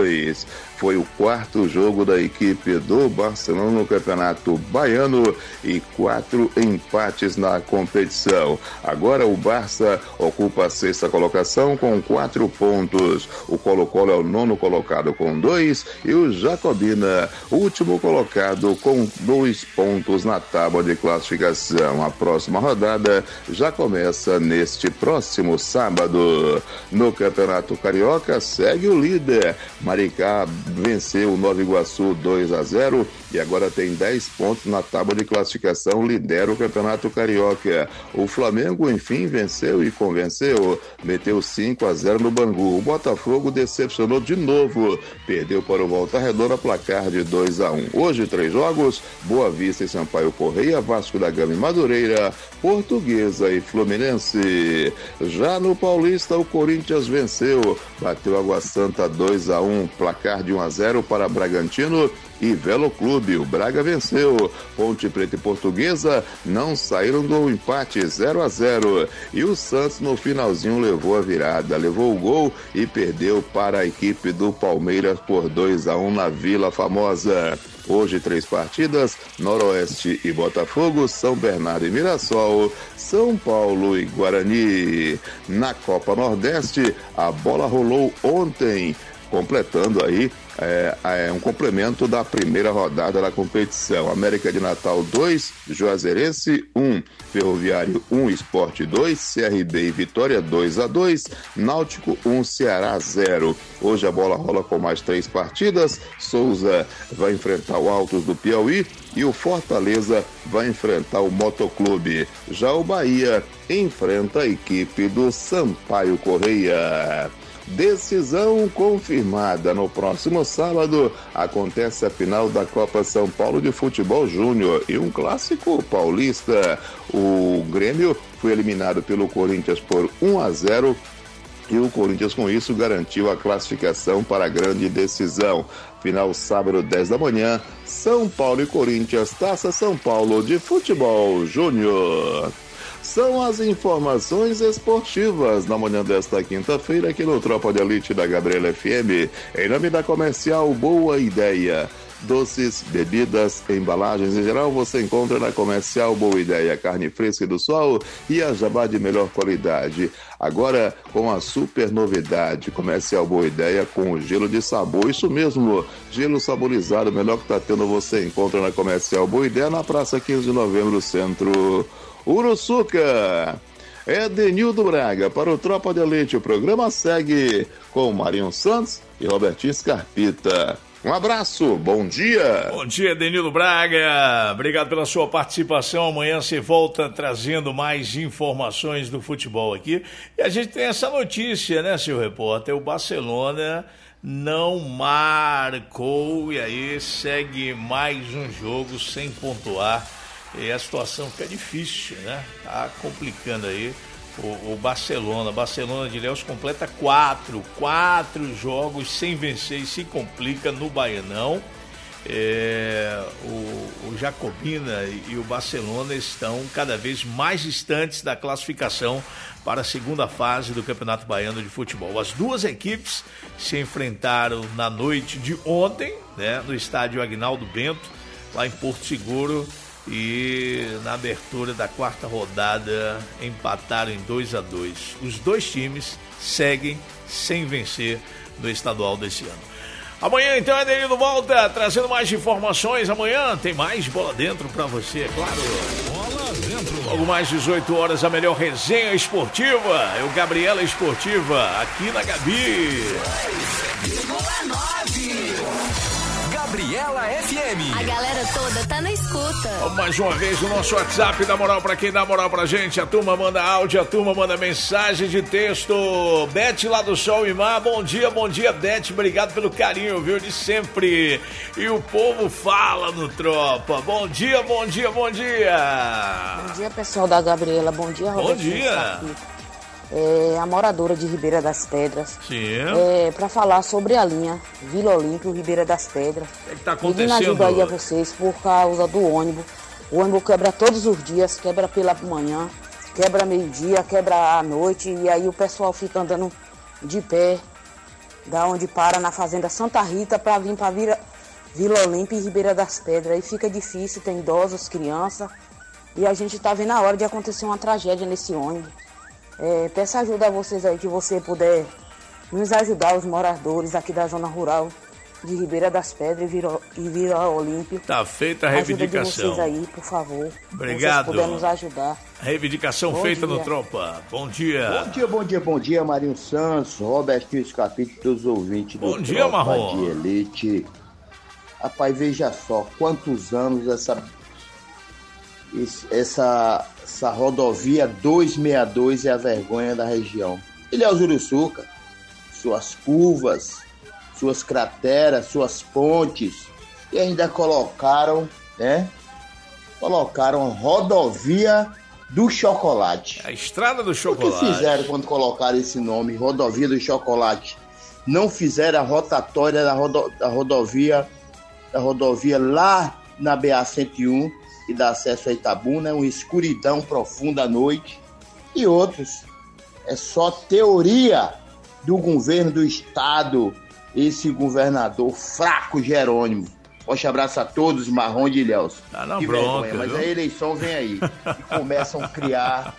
2. Foi o 4º jogo da equipe do Barcelona no Campeonato Baiano e 4 empates na competição. Agora o Barça ocupa a 6ª colocação com 4 pontos. O Colo-Colo é o 9º colocado com 2 e o Jacobina, último colocado com 2 pontos na tábua de classificação. A próxima rodada já começa neste próximo sábado. No Campeonato Carioca segue o líder. Maricá venceu o Nova Iguaçu 2-0 e agora tem 10 pontos na tábua de classificação, lidera o Campeonato Carioca. O Flamengo, enfim, venceu e convenceu, meteu 5-0 no Bangu. O Botafogo decepcionou de novo, perdeu para o Volta Redonda, placar de 2-1. Hoje 3 jogos, Boa Vista e Sampaio Correia, Vasco da Gama e Madureira, Portuguesa e Fluminense. Já no Paulista, o Corinthians venceu, bateu Água Santa 2-1, placar de 1-0 para Bragantino e Velo Clube. O Braga venceu. Ponte Preta e Portuguesa não saíram do empate 0-0. E o Santos no finalzinho levou a virada, levou o gol e perdeu para a equipe do Palmeiras por 2-1 na Vila Famosa. Hoje 3 partidas, Noroeste e Botafogo, São Bernardo e Mirassol, São Paulo e Guarani. Na Copa Nordeste, a bola rolou ontem, completando aí um complemento da primeira rodada da competição. América de Natal 2, Juazeirense 1, Ferroviário 1, Sport 2, CRB e Vitória 2-2, Náutico 1, Ceará 0. Hoje a bola rola com mais 3 partidas. Souza vai enfrentar o Altos do Piauí e o Fortaleza vai enfrentar o Motoclube. Já o Bahia enfrenta a equipe do Sampaio Correia. Decisão confirmada. No próximo sábado acontece a final da Copa São Paulo de Futebol Júnior e um clássico paulista. O Grêmio foi eliminado pelo Corinthians por 1-0 e o Corinthians com isso garantiu a classificação para a grande decisão. Final sábado 10 da manhã, São Paulo e Corinthians, Taça São Paulo de Futebol Júnior. São as informações esportivas na manhã desta quinta-feira aqui no Tropa de Elite da Gabriela FM. Em nome da Comercial Boa Ideia. Doces, bebidas, embalagens em geral você encontra na Comercial Boa Ideia. Carne fresca do sol e a jabá de melhor qualidade. Agora com a super novidade, Comercial Boa Ideia com o gelo de sabor. Isso mesmo, gelo saborizado, o melhor que está tendo você encontra na Comercial Boa Ideia, na Praça 15 de Novembro, Centro Uruçuca. Edenildo Braga para o Tropa de Elite. O programa segue com Marinho Santos e Robertinho Scarpita. Um abraço, bom dia. Bom dia, Edenildo Braga. Obrigado pela sua participação. Amanhã você volta trazendo mais informações do futebol aqui. E a gente tem essa notícia, né, seu repórter? O Barcelona não marcou e aí segue mais um jogo sem pontuar. E a situação fica difícil, né? Tá complicando aí o Barcelona. Barcelona de Ilhéus completa 4 jogos sem vencer e se complica no Baianão. O Jacobina e o Barcelona estão cada vez mais distantes da classificação para a segunda fase do Campeonato Baiano de Futebol. As duas equipes se enfrentaram na noite de ontem, né, no estádio Aguinaldo Bento, lá em Porto Seguro. e na abertura da quarta rodada empataram em 2-2. Os dois times seguem sem vencer no estadual desse ano. Amanhã então Adelino volta trazendo mais informações. Amanhã tem mais Bola Dentro pra você, é claro. Bola Dentro. Logo mais 18 horas, a melhor resenha esportiva. É o Gabriela Esportiva, aqui na Gabi. Gabriela FM. A galera toda tá na escuta. Mais uma vez o nosso WhatsApp dá moral pra quem dá moral pra gente. A turma manda áudio, a turma manda mensagem de texto. Bete lá do Sol e Mar. Bom dia, Bete. Obrigado pelo carinho, viu, de sempre. E o povo fala no Tropa. Bom dia. Bom dia, pessoal da Gabriela. Bom dia, Roberto. Bom dia. A moradora de Ribeira das Pedras. Sim. Para falar sobre a linha Vila Olímpio, Ribeira das Pedras. O que tá acontecendo? Pedindo ajuda aí a vocês por causa do ônibus. O ônibus quebra todos os dias, quebra pela manhã, quebra meio-dia, quebra à noite. E aí o pessoal fica andando de pé, da onde para na Fazenda Santa Rita, para vir para Vila Olímpia e Ribeira das Pedras. Aí fica difícil, tem idosos, crianças. E a gente tá vendo a hora de acontecer uma tragédia nesse ônibus. Peço ajuda a vocês aí, que você puder nos ajudar, os moradores aqui da zona rural de Ribeira das Pedras e Vila Olímpio. Tá feita a reivindicação. Ajuda de vocês aí, por favor. Obrigado. Se puder nos ajudar. Reivindicação feita no Tropa. Bom dia. Bom dia, Marinho Santos, Robertinho Escapito, dos ouvintes do Bom dia, Marrom. de Elite. Rapaz, veja só, quantos anos essa rodovia 262 é a vergonha da região. Ilhéus Uruçuca, suas curvas, suas crateras, suas pontes, e ainda colocaram rodovia do chocolate. A estrada do chocolate. O que fizeram quando colocaram esse nome, rodovia do chocolate? Não fizeram a rotatória da rodovia lá na BA-101, que dá acesso a Itabuna, uma escuridão profunda à noite, e outros. É só teoria do governo do estado, esse governador fraco Jerônimo. Forte abraço a todos, Marrom de Ilhéus. Tá na bronca, mas viu? a eleição vem aí, e começam a criar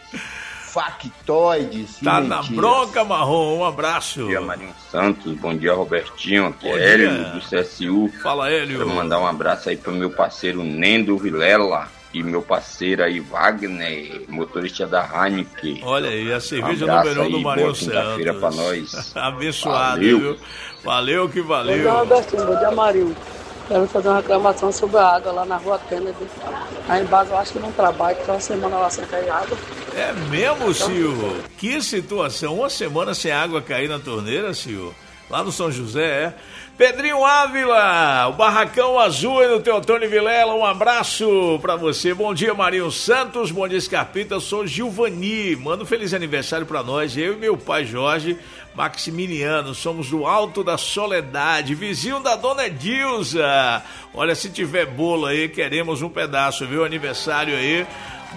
factoides. Tá na bronca, Marrom, um abraço. Bom dia, Marinho Santos, bom dia, Robertinho, aqui é Hélio do CSU. Fala, Hélio. Quero mandar um abraço aí pro meu parceiro Nendo Vilela e meu parceiro aí Wagner, motorista da Heineken. Olha aí, a cerveja número 1 do Marinho Santos. Quinta-feira pra nós. Abençoado, valeu. Viu? Valeu que valeu. Bom dia, Robertinho, bom dia, Marinho. Quero fazer uma reclamação sobre a água lá na rua Kennedy. Aí embaixo eu acho que não trabalha, que tá uma semana lá sem cair água. É mesmo, Silvio? Que situação, uma semana sem água cair na torneira, Silvio? Lá no São José, Pedrinho Ávila, o Barracão Azul e no Teotônio Vilela, um abraço pra você. Bom dia, Marinho Santos, bom dia, Escarpita, eu sou Gilvani, manda um feliz aniversário pra nós, eu e meu pai Jorge Maximiliano, somos do Alto da Soledade, vizinho da Dona Edilza. Olha, se tiver bolo aí, queremos um pedaço, viu? Aniversário aí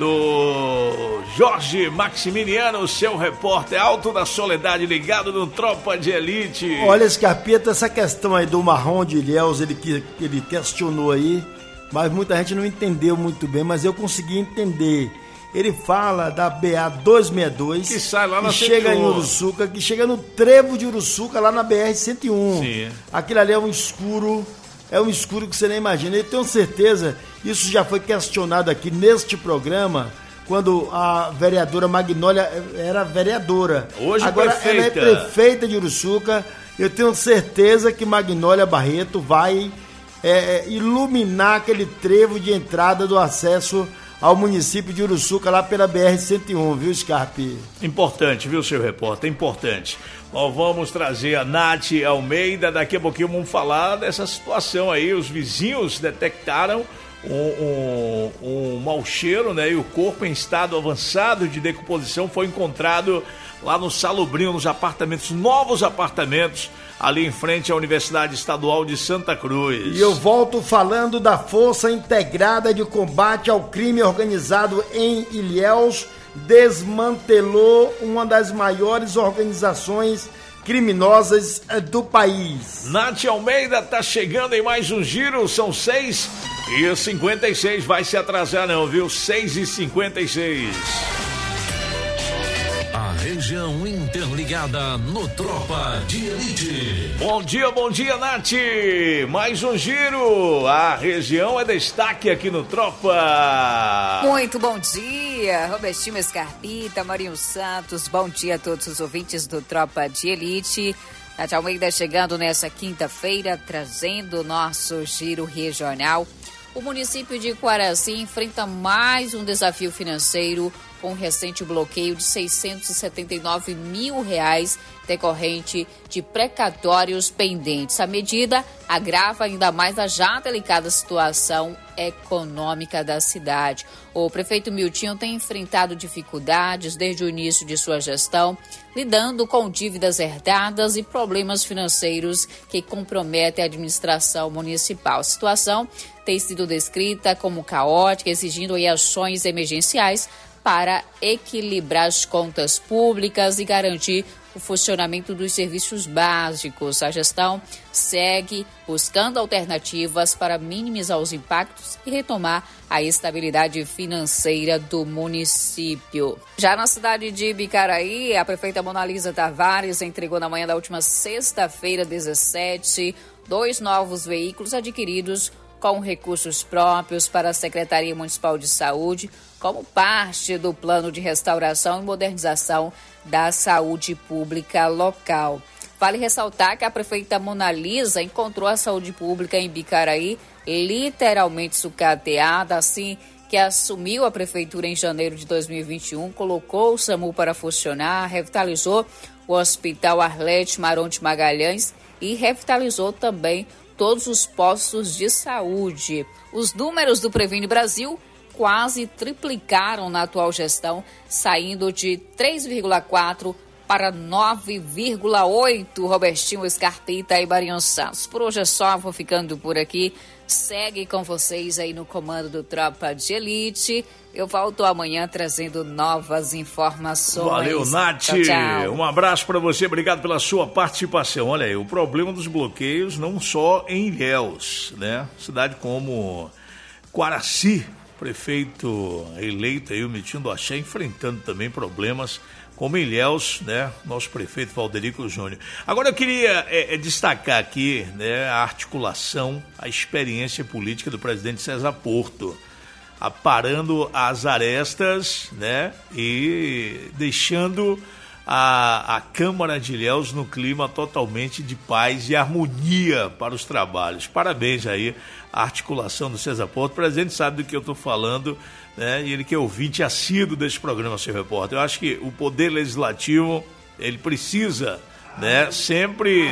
do Jorge Maximiliano, seu repórter Alto da Soledade, ligado no Tropa de Elite. Olha, Escarpeta, essa questão aí do Marrom de Ilhéus, ele questionou aí, mas muita gente não entendeu muito bem, mas eu consegui entender. Ele fala da BA-262, que sai lá na que chega em Uruçuca, que chega no trevo de Uruçuca, lá na BR-101. Sim. Aquilo ali é um escuro que você nem imagina. Eu tenho certeza, isso já foi questionado aqui neste programa, quando a vereadora Magnólia era vereadora. Hoje agora prefeita. Ela é prefeita de Uruçuca. Eu tenho certeza que Magnólia Barreto vai iluminar aquele trevo de entrada do acesso ao município de Uruçuca, lá pela BR-101, viu, Scarpe? Importante, viu, seu repórter? Importante. Nós vamos trazer a Nath Almeida, daqui a pouquinho vamos falar dessa situação aí. Os vizinhos detectaram um mau cheiro, né? E o corpo em estado avançado de decomposição foi encontrado lá no Salobrinho, nos apartamentos, novos apartamentos, ali em frente à Universidade Estadual de Santa Cruz. E eu volto falando da Força Integrada de Combate ao Crime Organizado em Ilhéus, desmantelou uma das maiores organizações criminosas do país. Nath Almeida tá chegando em mais um giro, são 6h56, vai se atrasar não, viu? 6h56. A região interligada no Tropa de Elite. Bom dia, Nath. Mais um giro. A região é destaque aqui no Tropa. Muito bom dia, Robertinho Scarpita, Marinho Santos. Bom dia a todos os ouvintes do Tropa de Elite. Nath Almeida chegando nessa quinta-feira, trazendo o nosso giro regional. O município de Quaraci enfrenta mais um desafio financeiro com o recente bloqueio de R$679 mil decorrente de precatórios pendentes. A medida agrava ainda mais a já delicada situação econômica da cidade. O prefeito Miltinho tem enfrentado dificuldades desde o início de sua gestão, lidando com dívidas herdadas e problemas financeiros que comprometem a administração municipal. A situação tem sido descrita como caótica, exigindo ações emergenciais para equilibrar as contas públicas e garantir o funcionamento dos serviços básicos. A gestão segue buscando alternativas para minimizar os impactos e retomar a estabilidade financeira do município. Já na cidade de Bicaraí, a prefeita Monalisa Tavares entregou na manhã da última sexta-feira, 17, 2 novos veículos adquiridos com recursos próprios para a Secretaria Municipal de Saúde, como parte do plano de restauração e modernização da saúde pública local. Vale ressaltar que a prefeita Monalisa encontrou a saúde pública em Bicaraí literalmente sucateada, assim que assumiu a prefeitura em janeiro de 2021, colocou o SAMU para funcionar, revitalizou o Hospital Arlete Maronte Magalhães e revitalizou também todos os postos de saúde. Os números do Previne Brasil quase triplicaram na atual gestão, saindo de 3,4 para 9,8, Robertinho Scarpita e Marinho Santos. Por hoje é só, vou ficando por aqui. Segue com vocês aí no comando do Tropa de Elite. Eu volto amanhã trazendo novas informações. Valeu, Nath. Tchau, tchau. Um abraço para você, obrigado pela sua participação. Olha aí, o problema dos bloqueios não só em Ilhéus, né? Cidade como Quaraci, prefeito eleito aí, o Miltinho do Axé, enfrentando também problemas como em Ilhéus, né? Nosso prefeito Valderico Júnior. Agora eu queria destacar aqui, né, a articulação, a experiência política do presidente César Porto, aparando as arestas, né, e deixando a Câmara de Ilhéus no clima totalmente de paz e harmonia para os trabalhos. Parabéns aí à articulação do César Porto. O presidente sabe do que eu estou falando, né, e ele que é ouvinte assíduo desse programa, seu repórter. Eu acho que o Poder Legislativo, ele precisa, né, sempre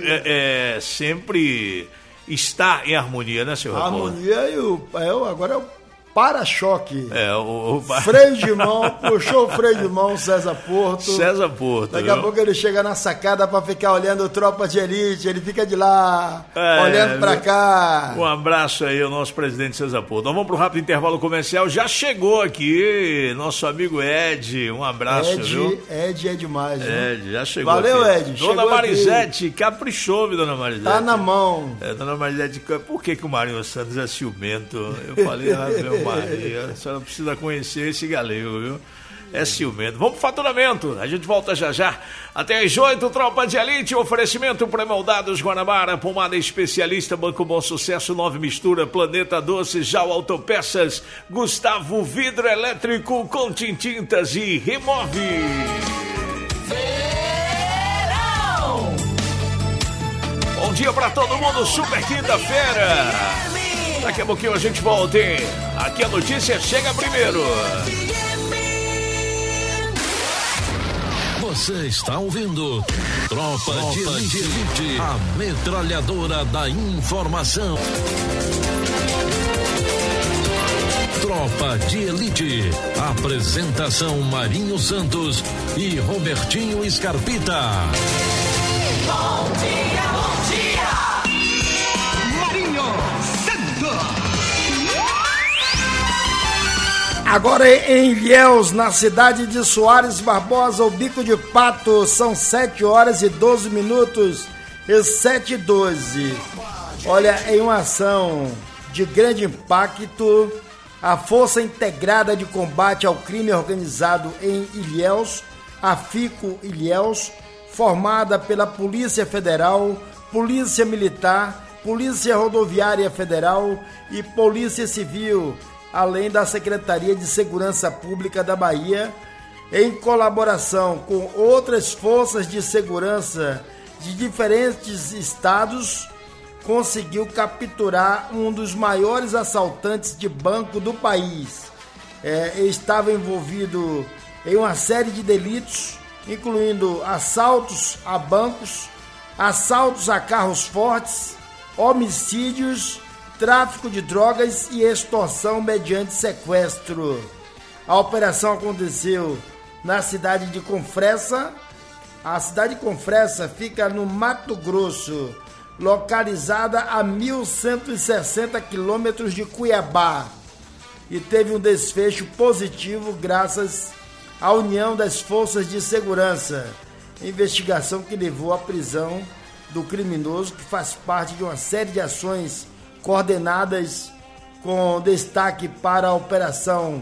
estar em harmonia, né, seu repórter? Harmonia e agora é o para-choque. O freio de mão, puxou o freio de mão, César Porto. César Porto. Daqui a pouco ele chega na sacada pra ficar olhando o Tropa de Elite, ele fica de lá, olhando pra cá. Um abraço aí ao nosso presidente César Porto. Nós vamos pro rápido intervalo comercial, já chegou aqui nosso amigo Ed, um abraço, viu? Ed é demais, né? Ed, já chegou. Valeu, aqui. Ed. Dona Marisete, caprichou, viu, Dona Marisete? Tá na mão. Dona Marisete, por que o Marinho Santos é ciumento? Eu falei, meu Maria, a senhora precisa conhecer esse galego, viu? É ciumento. Vamos pro faturamento. A gente volta já. Até às 8, Tropa de Elite. Oferecimento pré-moldados Guanabara, pomada especialista, Banco Bom Sucesso, 9 Mistura, Planeta Doce, Jau Autopeças, Gustavo Vidro Elétrico, Contin Tintas e Remove. Verão! Bom dia pra todo mundo. Super quinta-feira. Daqui a pouquinho a gente volta, hein? Aqui a notícia chega primeiro. Você está ouvindo Tropa de Elite, a metralhadora da informação. Tropa de Elite. Apresentação Marinho Santos e Robertinho Scarpita. Bom dia, bom dia! Marinho Santos! Agora em Ilhéus, na cidade de Soares Barbosa, o Bico de Pato, são 7 horas e 12 minutos e 7h12. Olha, em uma ação de grande impacto, a Força Integrada de Combate ao Crime Organizado em Ilhéus, a FICO Ilhéus, formada pela Polícia Federal, Polícia Militar, Polícia Rodoviária Federal e Polícia Civil, além da Secretaria de Segurança Pública da Bahia, em colaboração com outras forças de segurança de diferentes estados, conseguiu capturar um dos maiores assaltantes de banco do país. Estava envolvido em uma série de delitos, incluindo assaltos a bancos, assaltos a carros fortes, homicídios, tráfico de drogas e extorsão mediante sequestro. A operação aconteceu na cidade de Confresa. A cidade de Confresa fica no Mato Grosso, localizada a 1.160 quilômetros de Cuiabá, e teve um desfecho positivo graças à união das forças de segurança. Investigação que levou à prisão do criminoso, que faz parte de uma série de ações coordenadas com destaque para a Operação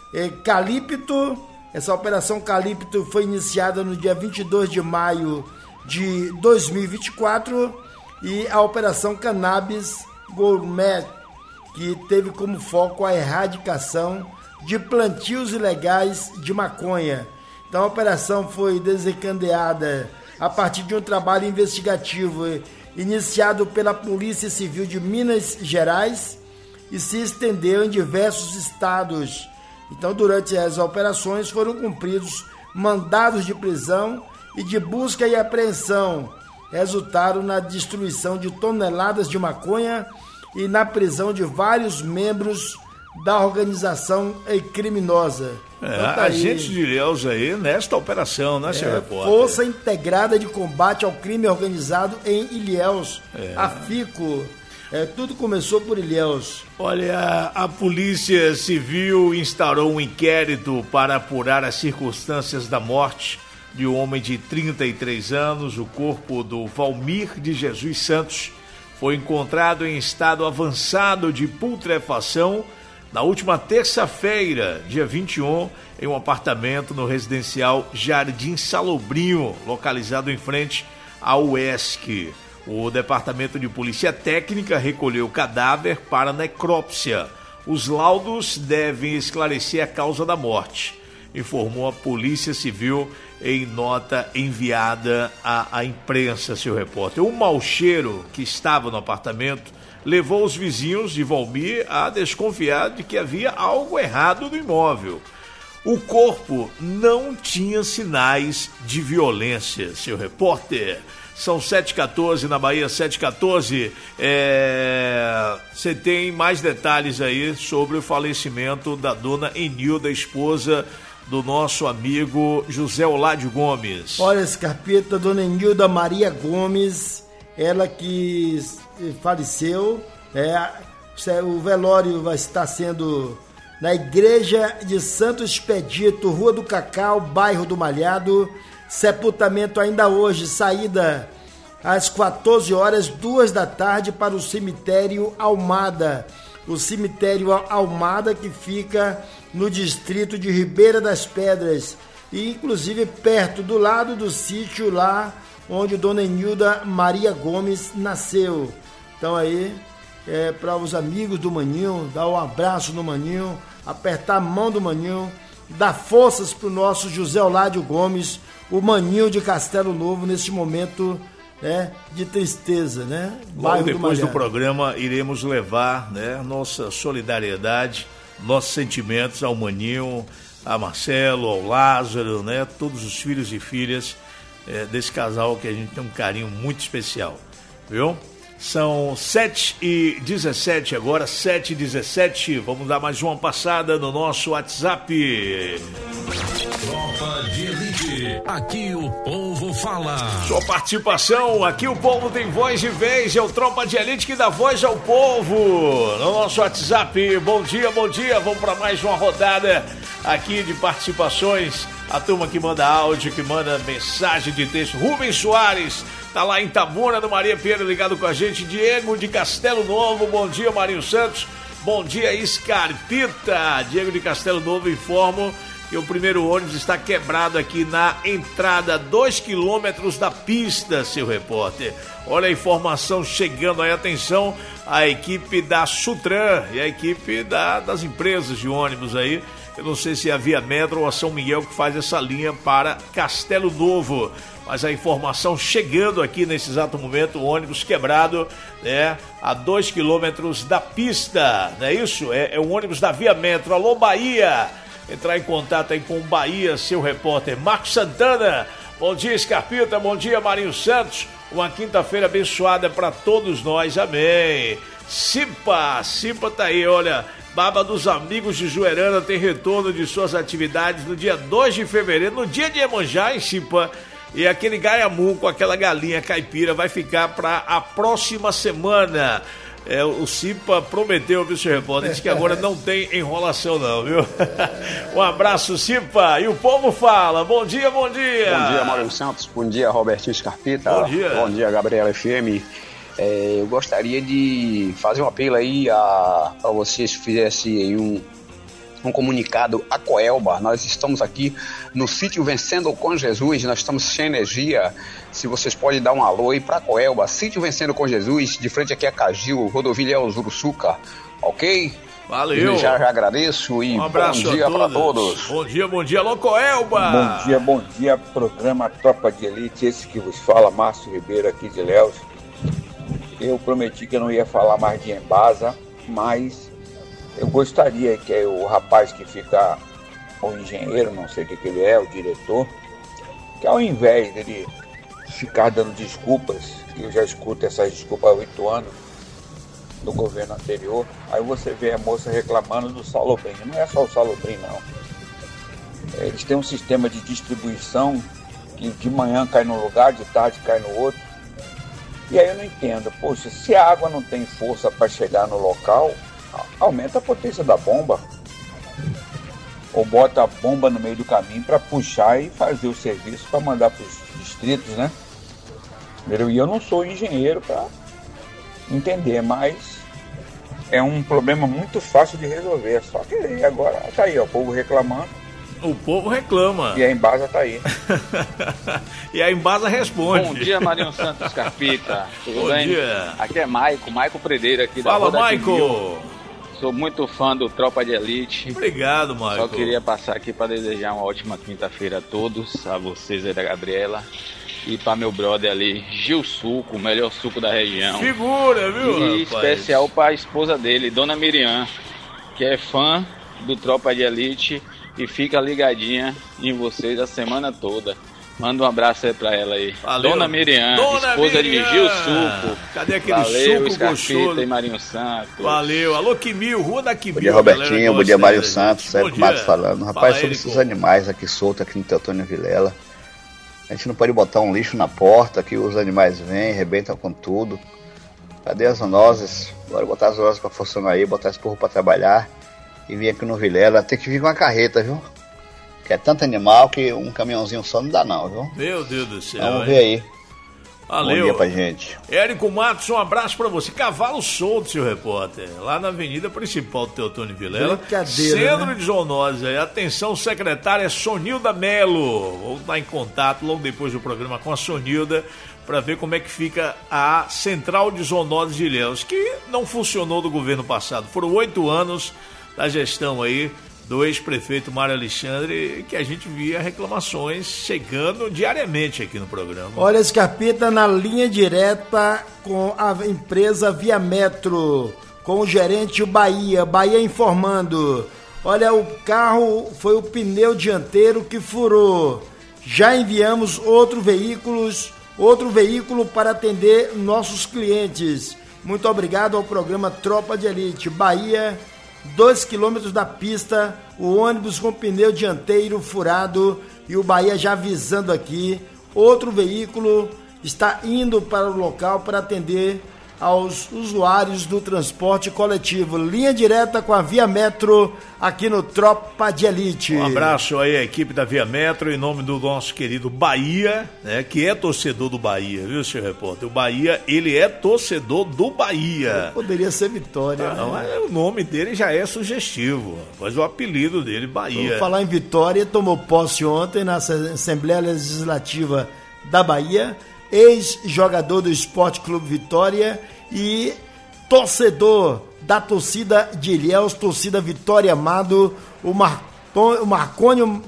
Calipto. Essa Operação Calipto foi iniciada no dia 22 de maio de 2024 e a Operação Cannabis Gourmet, que teve como foco a erradicação de plantios ilegais de maconha. Então a operação foi desencadeada a partir de um trabalho investigativo iniciado pela Polícia Civil de Minas Gerais e se estendeu em diversos estados. Então, durante as operações foram cumpridos mandados de prisão e de busca e apreensão. Resultaram na destruição de toneladas de maconha e na prisão de vários membros da organização criminosa. Então, agentes de Ilhéus aí nesta operação, né, senhor repórter? Força Integrada de Combate ao Crime Organizado em Ilhéus, a FICO. Tudo começou por Ilhéus. Olha, a Polícia Civil instaurou um inquérito para apurar as circunstâncias da morte de um homem de 33 anos. O corpo do Valmir de Jesus Santos foi encontrado em estado avançado de putrefação na última terça-feira, dia 21, em um apartamento no residencial Jardim Salobrinho, localizado em frente ao UESC. O Departamento de Polícia Técnica recolheu o cadáver para necrópsia. Os laudos devem esclarecer a causa da morte, informou a Polícia Civil em nota enviada à imprensa, seu repórter. O mau cheiro que estava no apartamento levou os vizinhos de Valmir a desconfiar de que havia algo errado no imóvel. O corpo não tinha sinais de violência, seu repórter. São 7h14 na Bahia, 7h14. Você tem mais detalhes aí sobre o falecimento da dona Enilda, esposa do nosso amigo José Oládio Gomes. Olha, Scarpeta, dona Enilda Maria Gomes, ela que faleceu. O velório vai estar sendo na Igreja de Santo Expedito, Rua do Cacau, bairro do Malhado. Sepultamento ainda hoje, saída às 14 horas, 2 da tarde, para o cemitério Almada. O cemitério Almada, que fica no distrito de Ribeira das Pedras, e inclusive perto, do lado do sítio lá onde dona Enilda Maria Gomes nasceu. Então aí, para os amigos do Maninho, dar um abraço no Maninho, apertar a mão do Maninho, dar forças para o nosso José Oládio Gomes, o Maninho de Castelo Novo, nesse momento, né, de tristeza, né? Logo depois do programa iremos levar, né, nossa solidariedade, nossos sentimentos ao Maninho, a Marcelo, ao Lázaro, né, todos os filhos e filhas desse casal que a gente tem um carinho muito especial, viu? São 7h17 agora, 7h17. Vamos dar mais uma passada no nosso WhatsApp. Tropa de Elite. Aqui o povo fala. Sua participação, aqui o povo tem voz e vez, é o Tropa de Elite que dá voz ao povo. No nosso WhatsApp, bom dia, vamos para mais uma rodada aqui de participações. A turma que manda áudio, que manda mensagem de texto. Rubens Soares, tá lá em Itabuna, no Maria Pinheiro, ligado com a gente. Diego de Castelo Novo, bom dia, Marinho Santos. Bom dia, Scarpita. Diego de Castelo Novo, informo que o primeiro ônibus está quebrado aqui na entrada, 2 quilômetros da pista, seu repórter. Olha a informação chegando aí, atenção, a equipe da Sutran e a equipe das empresas de ônibus aí. Eu não sei se é a Via Metro ou a São Miguel que faz essa linha para Castelo Novo. Mas a informação chegando aqui nesse exato momento, o ônibus quebrado, né, a 2 quilômetros da pista, não é isso? É o ônibus da Via Metro. Alô, Bahia! Entrar em contato aí com o Bahia, seu repórter Marcos Santana. Bom dia, Scarpita, bom dia, Marinho Santos. Uma quinta-feira abençoada para todos nós, amém. Cipa tá aí, olha... Baba dos Amigos de Juerana tem retorno de suas atividades no dia 2 de fevereiro, no dia de Iemanjá, em Cipa. E aquele gaiamu com aquela galinha caipira vai ficar para a próxima semana. O Cipa prometeu, viu, seu repórter? Disse que agora não tem enrolação não, viu? Um abraço, Cipa. E o povo fala. Bom dia. Bom dia, Marinho Santos. Bom dia, Robertinho Scarpita. Bom dia, Gabriela FM. Eu gostaria de fazer um apelo aí para vocês que fizessem um comunicado à Coelba. Nós estamos aqui no sítio Vencendo com Jesus, nós estamos sem energia. Se vocês podem dar um alô aí para a Coelba, sítio Vencendo com Jesus, de frente aqui a Cagil, rodovia Uruçuca, ok? Valeu. Já agradeço e bom dia para todos. Bom dia, alô Coelba. Bom dia, programa Tropa de Elite, esse que vos fala, Márcio Ribeiro aqui de Léus. Eu prometi que eu não ia falar mais de Embasa, mas eu gostaria que o rapaz que fica, o engenheiro, não sei o que ele é, o diretor, que ao invés dele ficar dando desculpas, que eu já escuto essas desculpas há 8 anos do governo anterior, aí você vê a moça reclamando do Salobrim. Não é só o Salobrim, não. Eles têm um sistema de distribuição que de manhã cai num lugar, de tarde cai no outro. E aí eu não entendo, poxa, se a água não tem força para chegar no local, aumenta a potência da bomba. Ou bota a bomba no meio do caminho para puxar e fazer o serviço para mandar para os distritos, né? E eu não sou engenheiro para entender, mas é um problema muito fácil de resolver. É só querer. Agora tá aí, ó, o povo reclamando. O povo reclama. E a Embasa tá aí. E a Embasa responde. Bom dia, Marinho Santos Carpita. Tudo bem? Bom dia. Aqui é Maico Predeira aqui da Fala, Maico. Sou muito fã do Tropa de Elite. Obrigado, Maico. Só queria passar aqui para desejar uma ótima quinta-feira a todos, a vocês aí da Gabriela. E para meu brother ali, Gil Suco, o melhor suco da região. Figura, viu, E rapaz? especial para a esposa dele, Dona Miriam, que é fã do Tropa de Elite e fica ligadinha em vocês a semana toda. Manda um abraço aí pra ela aí. Valeu. Dona Miriam, Dona esposa Miriam. de Gil Suco. Cadê aquele Valeu, suco Scarpita gostoso? e Marinho Santos. Valeu. Alô, Quimil, Rua da Quimil. Bom dia, Robertinho. Bom dia, Mário Santos. Bom Sérgio dia. Matos falando. Rapaz, Fala, sobre Érico. esses animais aqui soltos aqui no Teotônio Vilela. A gente não pode botar um lixo na porta, que os animais vêm, arrebentam com tudo. Cadê as zoonoses? Bora botar as zoonoses pra funcionar aí, botar esse povo pra trabalhar e vir aqui no Vilela. Tem que vir com uma carreta, viu? Que é tanto animal que um caminhãozinho só não dá não, viu? Meu Deus do céu. Vamos hein? ver aí. Valeu. Bom dia pra gente. Érico Matos, um abraço pra você. Cavalo solto, seu repórter. Lá na avenida principal do Teotônio Vilela. Brincadeira, Centro né? de zoonose. Atenção, secretária Sonilda Melo. Vou estar em contato logo depois do programa com a Sonilda para ver como é que fica a Central de Zoonose de Ilhéus, que não funcionou do governo passado. Foram 8 anos da gestão aí do ex-prefeito Mário Alexandre, que a gente via reclamações chegando diariamente aqui no programa. Olha, Scarpita na linha direta com a empresa Via Metro, com o gerente Bahia informando. Olha, o carro foi o pneu dianteiro que furou. Já enviamos outro veículo para atender nossos clientes. Muito obrigado ao programa Tropa de Elite. Bahia, 2 quilômetros da pista, o ônibus com pneu dianteiro furado e o Bahia já avisando aqui outro veículo está indo para o local para atender aos usuários do transporte coletivo. Linha direta com a Via Metro aqui no Tropa de Elite. Um abraço aí à equipe da Via Metro em nome do nosso querido Bahia, né, que é torcedor do Bahia, viu, senhor repórter? O Bahia, ele é torcedor do Bahia. Poderia ser Vitória. Não, né? O nome dele já é sugestivo, mas o apelido dele, Bahia. Vou falar em Vitória, tomou posse ontem na Assembleia Legislativa da Bahia, ex-jogador do Esporte Clube Vitória e torcedor da torcida de Ilhéus, torcida Vitória Amado, o Marcônio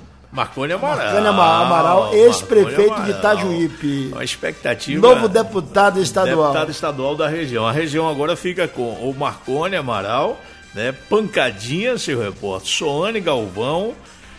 Amaral, ex-prefeito de Itajuípe. Uma expectativa. Novo deputado estadual. Deputado estadual da região. A região agora fica com o Marcônio Amaral, né? Pancadinha, seu repórter, Soane Galvão,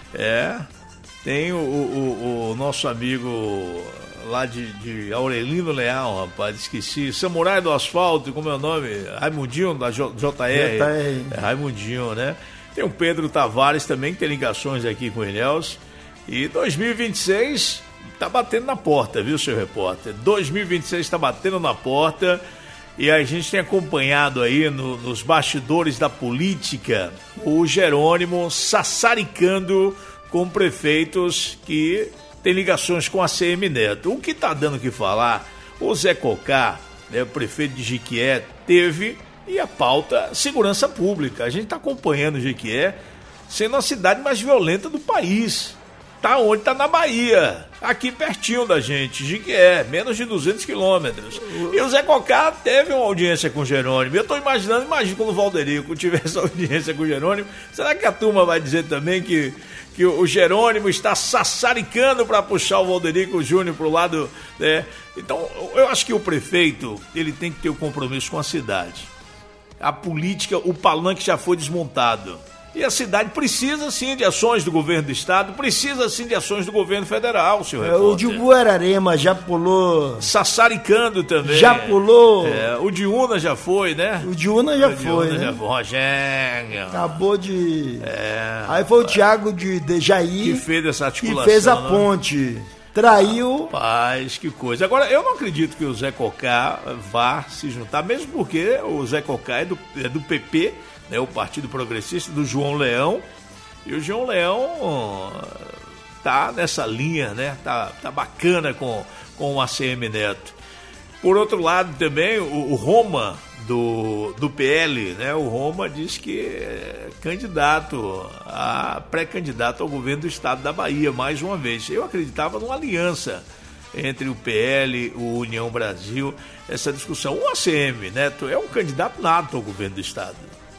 tem o nosso amigo lá de Aurelino Leal, rapaz, esqueci, Samurai do Asfalto, como é o nome? Raimundinho, da JR. Raimundinho, né? Tem o Pedro Tavares também, que tem ligações aqui com Ilhéus. E 2026 tá batendo na porta, viu, seu repórter? 2026 tá batendo na porta e a gente tem acompanhado aí nos bastidores da política o Jerônimo sassaricando com prefeitos que tem ligações com a CM Neto. O que tá dando o que falar, o Zé Cocá, né, o prefeito de Jequié, teve, e a pauta segurança pública. A gente tá acompanhando Jequié sendo a cidade mais violenta do país. Tá onde? Tá na Bahia, aqui pertinho da gente, Jequié, menos de 200 quilômetros. E o Zé Cocá teve uma audiência com o Jerônimo. Eu tô imaginando, quando o Valderico tiver essa audiência com o Jerônimo, será que a turma vai dizer também que o Jerônimo está sassaricando para puxar o Valderico Júnior para o lado, né? Então, eu acho que o prefeito, ele tem que ter o compromisso com a cidade. A política, o palanque já foi desmontado. E a cidade precisa, sim, de ações do governo do estado, precisa, sim, de ações do governo federal, senhor repórter. O de Guararema já pulou. Sassaricando também. Já pulou. O de Una já foi, né? O de Una já foi, né? Rogério. Acabou de... Aí foi o Thiago de Jair. Que fez essa articulação. Que fez a ponte. Traiu. Rapaz, que coisa. Agora, eu não acredito que o Zé Cocá vá se juntar, mesmo porque o Zé Cocá é do PP, né, o Partido Progressista, do João Leão, e o João Leão tá nessa linha, né, tá bacana com o ACM Neto. Por outro lado também, o Roma do PL, né, o Roma diz que é pré-candidato ao governo do estado da Bahia, mais uma vez. Eu acreditava numa aliança entre o PL, o União Brasil, essa discussão. O ACM Neto é um candidato nato ao governo do estado.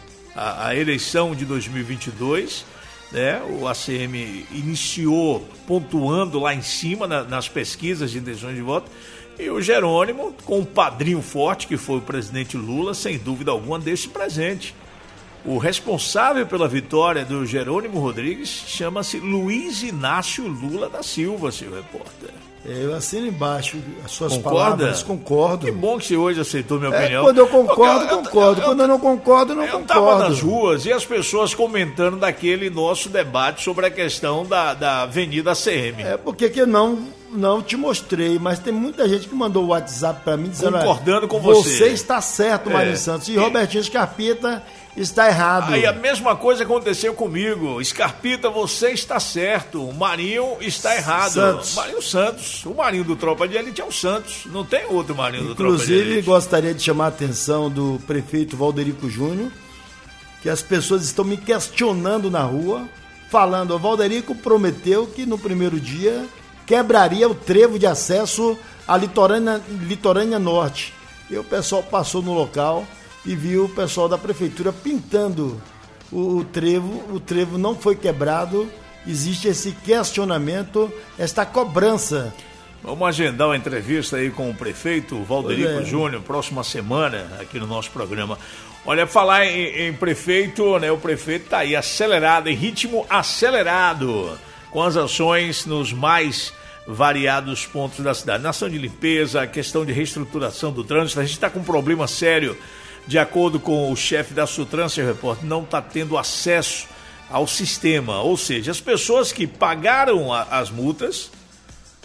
A eleição de 2022, né, o ACM iniciou pontuando lá em cima nas pesquisas de intenções de voto, e o Jerônimo, com um padrinho forte, que foi o presidente Lula, sem dúvida alguma, desse presente. O responsável pela vitória do Jerônimo Rodrigues chama-se Luiz Inácio Lula da Silva, senhor repórter. Eu assino embaixo as suas palavras, concordo. Que bom que você hoje aceitou minha opinião. Quando eu concordo, concordo. Quando eu não concordo, não concordo. Eu estava nas ruas e as pessoas comentando daquele nosso debate sobre a questão da Avenida ACM. Porque que eu não te mostrei, mas tem muita gente que mandou o WhatsApp para mim dizendo... Concordando com você. Você está certo, Marinho Santos. E Robertinho Scarpita está errado. Aí a mesma coisa aconteceu comigo. Scarpita, você está certo. O Marinho está errado. Santos. Marinho Santos. O Marinho do Tropa de Elite é o Santos. Não tem outro Marinho do Tropa de Elite. Inclusive, gostaria de chamar a atenção do prefeito Valderico Júnior, que as pessoas estão me questionando na rua, falando, o Valderico prometeu que no primeiro dia quebraria o trevo de acesso à litorânea norte. E o pessoal passou no local e viu o pessoal da prefeitura pintando o trevo não foi quebrado, existe esse questionamento, esta cobrança. Vamos agendar uma entrevista aí com o prefeito Valderico Júnior, próxima semana, aqui no nosso programa. Olha, falar em prefeito, né? O prefeito está aí acelerado, em ritmo acelerado, com as ações nos mais variados pontos da cidade. Na ação de limpeza, a questão de reestruturação do trânsito, a gente está com um problema sério. De acordo com o chefe da Sutran, seu repórter, não está tendo acesso ao sistema. Ou seja, as pessoas que pagaram as multas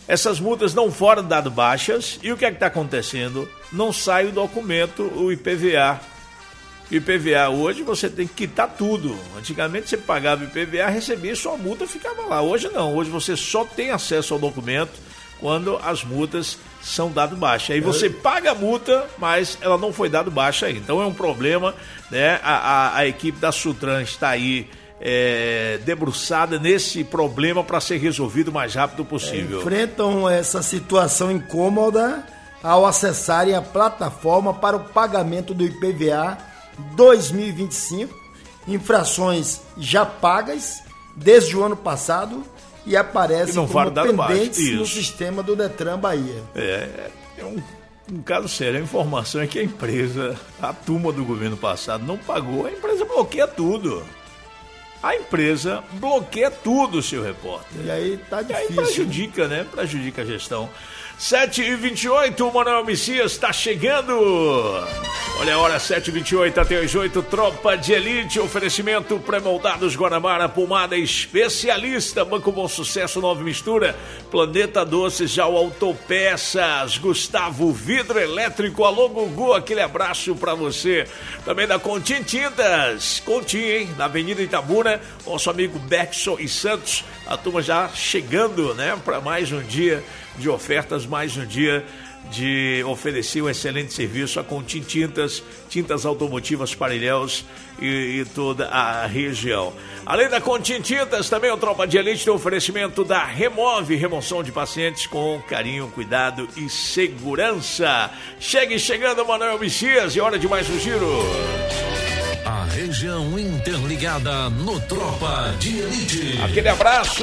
Essas multas não foram dadas baixas e o que é que está acontecendo? Não sai o documento, o IPVA. O IPVA hoje você tem que quitar tudo. Antigamente você pagava o IPVA, recebia sua multa, ficava lá. Hoje não, hoje você só tem acesso ao documento quando as multas são dadas baixa. Aí você paga a multa, mas ela não foi dada baixa ainda. Então é um problema, né? A equipe da Sutran está aí debruçada nesse problema para ser resolvido o mais rápido possível. Enfrentam essa situação incômoda ao acessarem a plataforma para o pagamento do IPVA 2025, infrações já pagas desde o ano passado e aparecem como pendentes no sistema do Detran Bahia. É um caso sério. A informação é que a empresa, a turma do governo passado não pagou, a empresa bloqueia tudo. A empresa bloqueia tudo, seu repórter. E aí tá difícil. E aí prejudica, né? Prejudica a gestão. 7h28, o Manuel Messias está chegando. Olha a hora, 7h28 até as 8, Tropa de Elite, oferecimento pré-moldados Guanabara, pomada especialista, Banco Bom Sucesso, Nova Mistura, Planeta Doces, já o Autopeças, Gustavo Vidro Elétrico, alô Gugu, aquele abraço para você. Também da Contim Tintas, Contim, hein, na Avenida Itabuna, nosso amigo Bergson e Santos, a turma já chegando, né, para mais um dia de ofertas, mais um dia de oferecer um excelente serviço a Contim Tintas, tintas automotivas para Ilhéus e toda a região. Além da Contim Tintas, também o Tropa de Elite tem oferecimento da Remove, remoção de pacientes com carinho, cuidado e segurança. Chegue chegando, Manuel Messias, e hora de mais um giro. A região interligada no Tropa de Elite. Aquele abraço.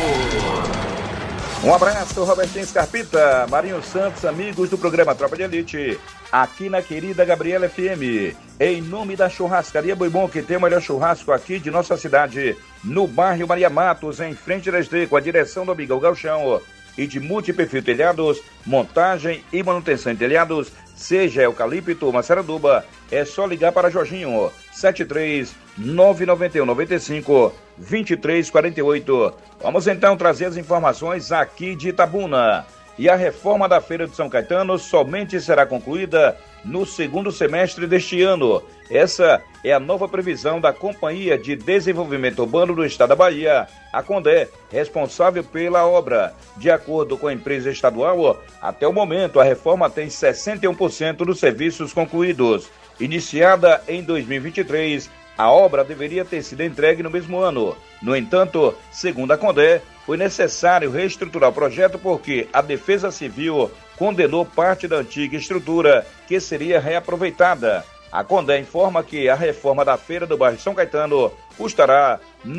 Um abraço, Robertinho Scarpita, Marinho Santos, amigos do programa Tropa de Elite, aqui na querida Gabriela FM, em nome da Churrascaria Boi Bom, que tem o melhor churrasco aqui de nossa cidade, no bairro Maria Matos, em frente à SD, com a direção do Amigão Galchão, e de Multiperfil Telhados, montagem e manutenção de telhados, seja eucalipto, maçaraduba, é só ligar para Jorginho, 73-991-95-2348. Vamos então trazer as informações aqui de Itabuna. E a reforma da Feira de São Caetano somente será concluída no segundo semestre deste ano. Essa é a nova previsão da Companhia de Desenvolvimento Urbano do Estado da Bahia, a Condé, responsável pela obra. De acordo com a empresa estadual, até o momento a reforma tem 61% dos serviços concluídos. Iniciada em 2023, a obra deveria ter sido entregue no mesmo ano. No entanto, segundo a Condé, foi necessário reestruturar o projeto porque a Defesa Civil condenou parte da antiga estrutura que seria reaproveitada. A Condé informa que a reforma da feira do bairro São Caetano custará R$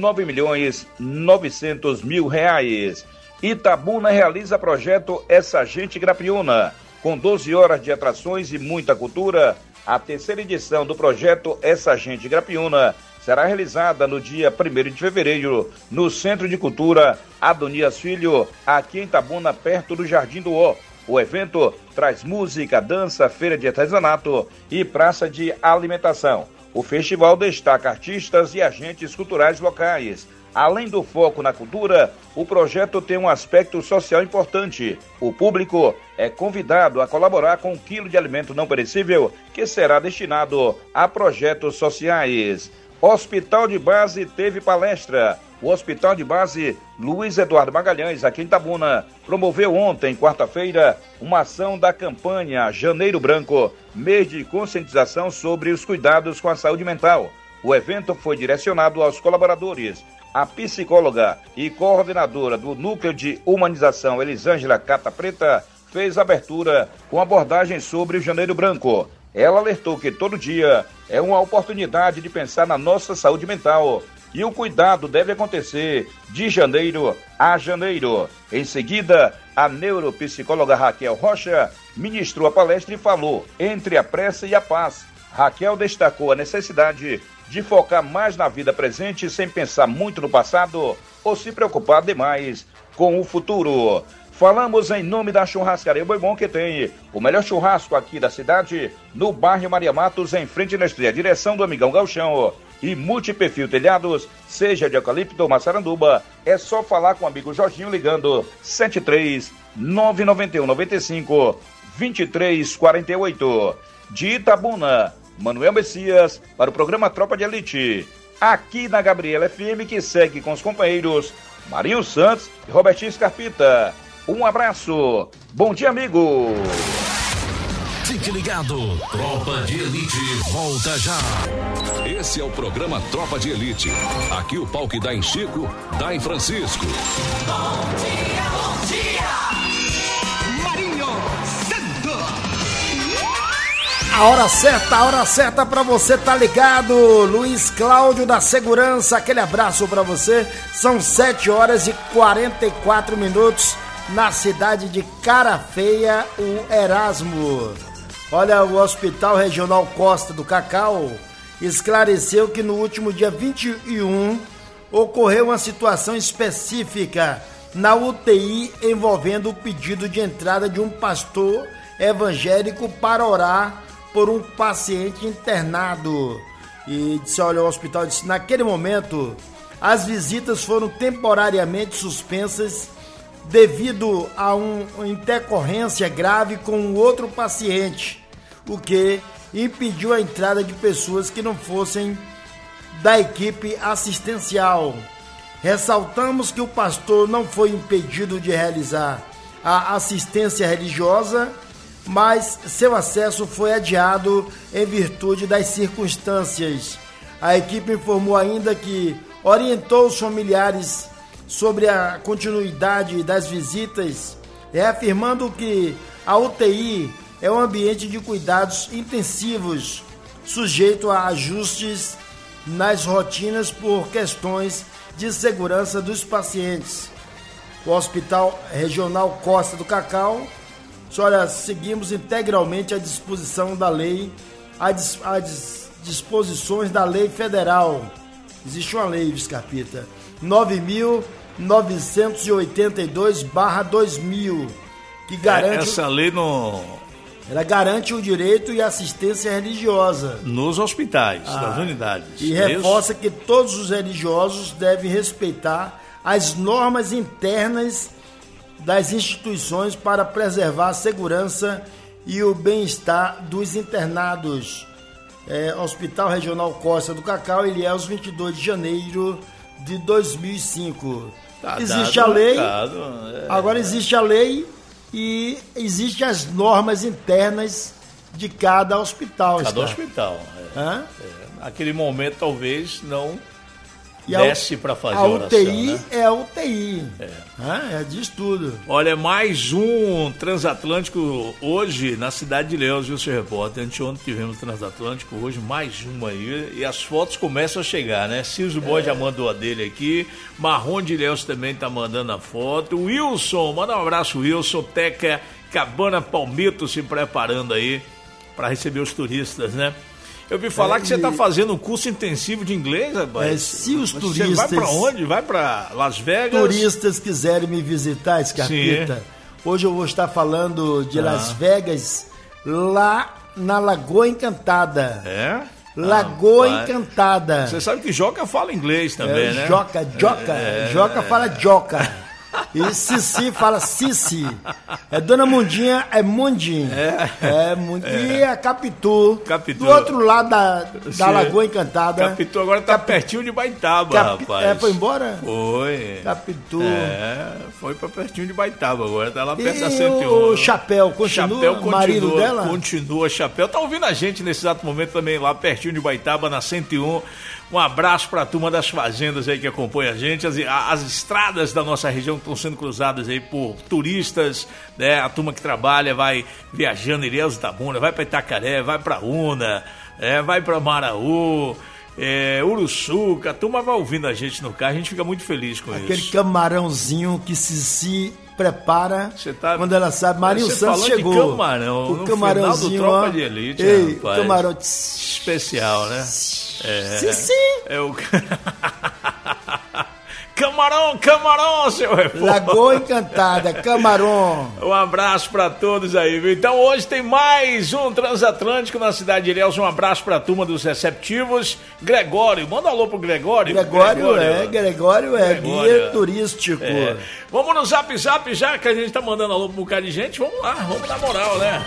9.900.000. Itabuna realiza projeto Essa Gente Grapiúna. Com 12 horas de atrações e muita cultura, a terceira edição do projeto Essa Gente Grapiúna será realizada no dia 1º de fevereiro, no Centro de Cultura Adonias Filho, aqui em Itabuna, perto do Jardim do Ó. O evento traz música, dança, feira de artesanato e praça de alimentação. O festival destaca artistas e agentes culturais locais. Além do foco na cultura, o projeto tem um aspecto social importante. O público é convidado a colaborar com 1 quilo de alimento não perecível que será destinado a projetos sociais. Hospital de Base teve palestra. O Hospital de Base Luiz Eduardo Magalhães, aqui em Itabuna, promoveu ontem, quarta-feira, uma ação da campanha Janeiro Branco, mês de conscientização sobre os cuidados com a saúde mental. O evento foi direcionado aos colaboradores. A psicóloga e coordenadora do Núcleo de Humanização, Elisângela Cata Preta, fez abertura com abordagem sobre o Janeiro Branco. Ela alertou que todo dia é uma oportunidade de pensar na nossa saúde mental e o cuidado deve acontecer de janeiro a janeiro. Em seguida, a neuropsicóloga Raquel Rocha ministrou a palestra e falou entre a pressa e a paz. Raquel destacou a necessidade de focar mais na vida presente sem pensar muito no passado ou se preocupar demais com o futuro. Falamos em nome da Churrascaria Boi Bom, que tem o melhor churrasco aqui da cidade, no bairro Maria Matos, em frente à Nestlé, direção do Amigão Galchão. E Multiperfil Telhados, seja de eucalipto ou maçaranduba, é só falar com o amigo Jorginho ligando 73-991-95-2348. De Itabuna, Manuel Messias, para o programa Tropa de Elite. Aqui na Gabriela FM, que segue com os companheiros Marinho Santos e Robertinho Scarpita. Um abraço. Bom dia, amigo. Fique ligado. Tropa de Elite volta já. Esse é o programa Tropa de Elite. Aqui o pau que dá em Chico, dá em Francisco. Bom dia, bom dia. Marinho Santos. A hora certa pra você tá ligado. Luiz Cláudio da Segurança, aquele abraço pra você. São 7h44 na cidade de Cara Feia, o Erasmo. Olha, o Hospital Regional Costa do Cacau esclareceu que no último dia 21 ocorreu uma situação específica na UTI envolvendo o pedido de entrada de um pastor evangélico para orar por um paciente internado. E disse, olha, o hospital disse, naquele momento as visitas foram temporariamente suspensas devido a uma intercorrência grave com um outro paciente, o que impediu a entrada de pessoas que não fossem da equipe assistencial. Ressaltamos que o pastor não foi impedido de realizar a assistência religiosa, mas seu acesso foi adiado em virtude das circunstâncias. A equipe informou ainda que orientou os familiares sobre a continuidade das visitas, reafirmando que a UTI é um ambiente de cuidados intensivos, sujeito a ajustes nas rotinas por questões de segurança dos pacientes. O Hospital Regional Costa do Cacau, olha, seguimos integralmente à disposição da lei, às disposições da lei federal. Existe uma lei, Scarpita, 9.982/2000, que garante... Essa lei não... Ela garante o direito e assistência religiosa nos hospitais, nas unidades. E reforça que todos os religiosos devem respeitar as normas internas das instituições para preservar a segurança e o bem-estar dos internados. Hospital Regional Costa do Cacau, Ilhéus, 22 de janeiro de 2005. Existe a lei, agora existe a lei e existem as normas internas de cada hospital. Cada hospital. Naquele momento, talvez, não desce para fazer a oração. A UTI, né? É a UTI. Diz tudo. Olha, mais um transatlântico hoje na cidade de Ilhéus, viu, seu repórter? Anteontem tivemos transatlântico, hoje mais uma aí. E as fotos começam a chegar, né? Ciso Boy já mandou a dele aqui. Marrom de Ilhéus também tá mandando a foto. Wilson, manda um abraço, Wilson. Teca Cabana Palmito se preparando aí para receber os turistas, né? Eu vi falar que você está fazendo um curso intensivo de inglês, rapaz. Se os turistas... Você vai para onde? Vai para Las Vegas? Turistas quiserem me visitar, Scarpita. Sim. Hoje eu vou estar falando de Las Vegas, lá na Lagoa Encantada. Lagoa Encantada. Você sabe que Joca fala inglês também, né? Joca fala Joca. E Cici fala Cici. Dona Mundinha é Mundim. E a Capitu. Do outro lado da Lagoa Encantada. Capitu agora tá pertinho de Baitaba, rapaz. Foi embora? Foi. Capitu. Foi pra pertinho de Baitaba agora. Tá lá perto da 101. O Chapéu continua? O marido dela? Continua, Chapéu. Tá ouvindo a gente nesse exato momento também lá pertinho de Baitaba, na 101. Um abraço para a turma das fazendas aí que acompanha a gente. As estradas da nossa região estão sendo cruzadas aí por turistas, né? A turma que trabalha vai viajando, Ilhéus Itabuna, vai para Itacaré, vai para Una, vai para Maraú, Uruçuca. A turma vai ouvindo a gente no carro, a gente fica muito feliz com isso. Aquele camarãozinho que se prepara quando ela sabe. Marinho Santos chegou. De camarão, o camarãozinho, final do Tropa de Elite, rapaz. Camarão especial, né? Sim. É o Camarão, seu reforço. Lagoa Encantada, Camarão. Um abraço pra todos aí, viu? Então hoje tem mais um Transatlântico na cidade de Ilhéus. Um abraço pra turma dos receptivos. Gregório, manda um alô pro Gregório. Gregório é guia turístico. Vamos no Zap já que a gente tá mandando alô pra um bocado de gente. Vamos lá, vamos na moral, né?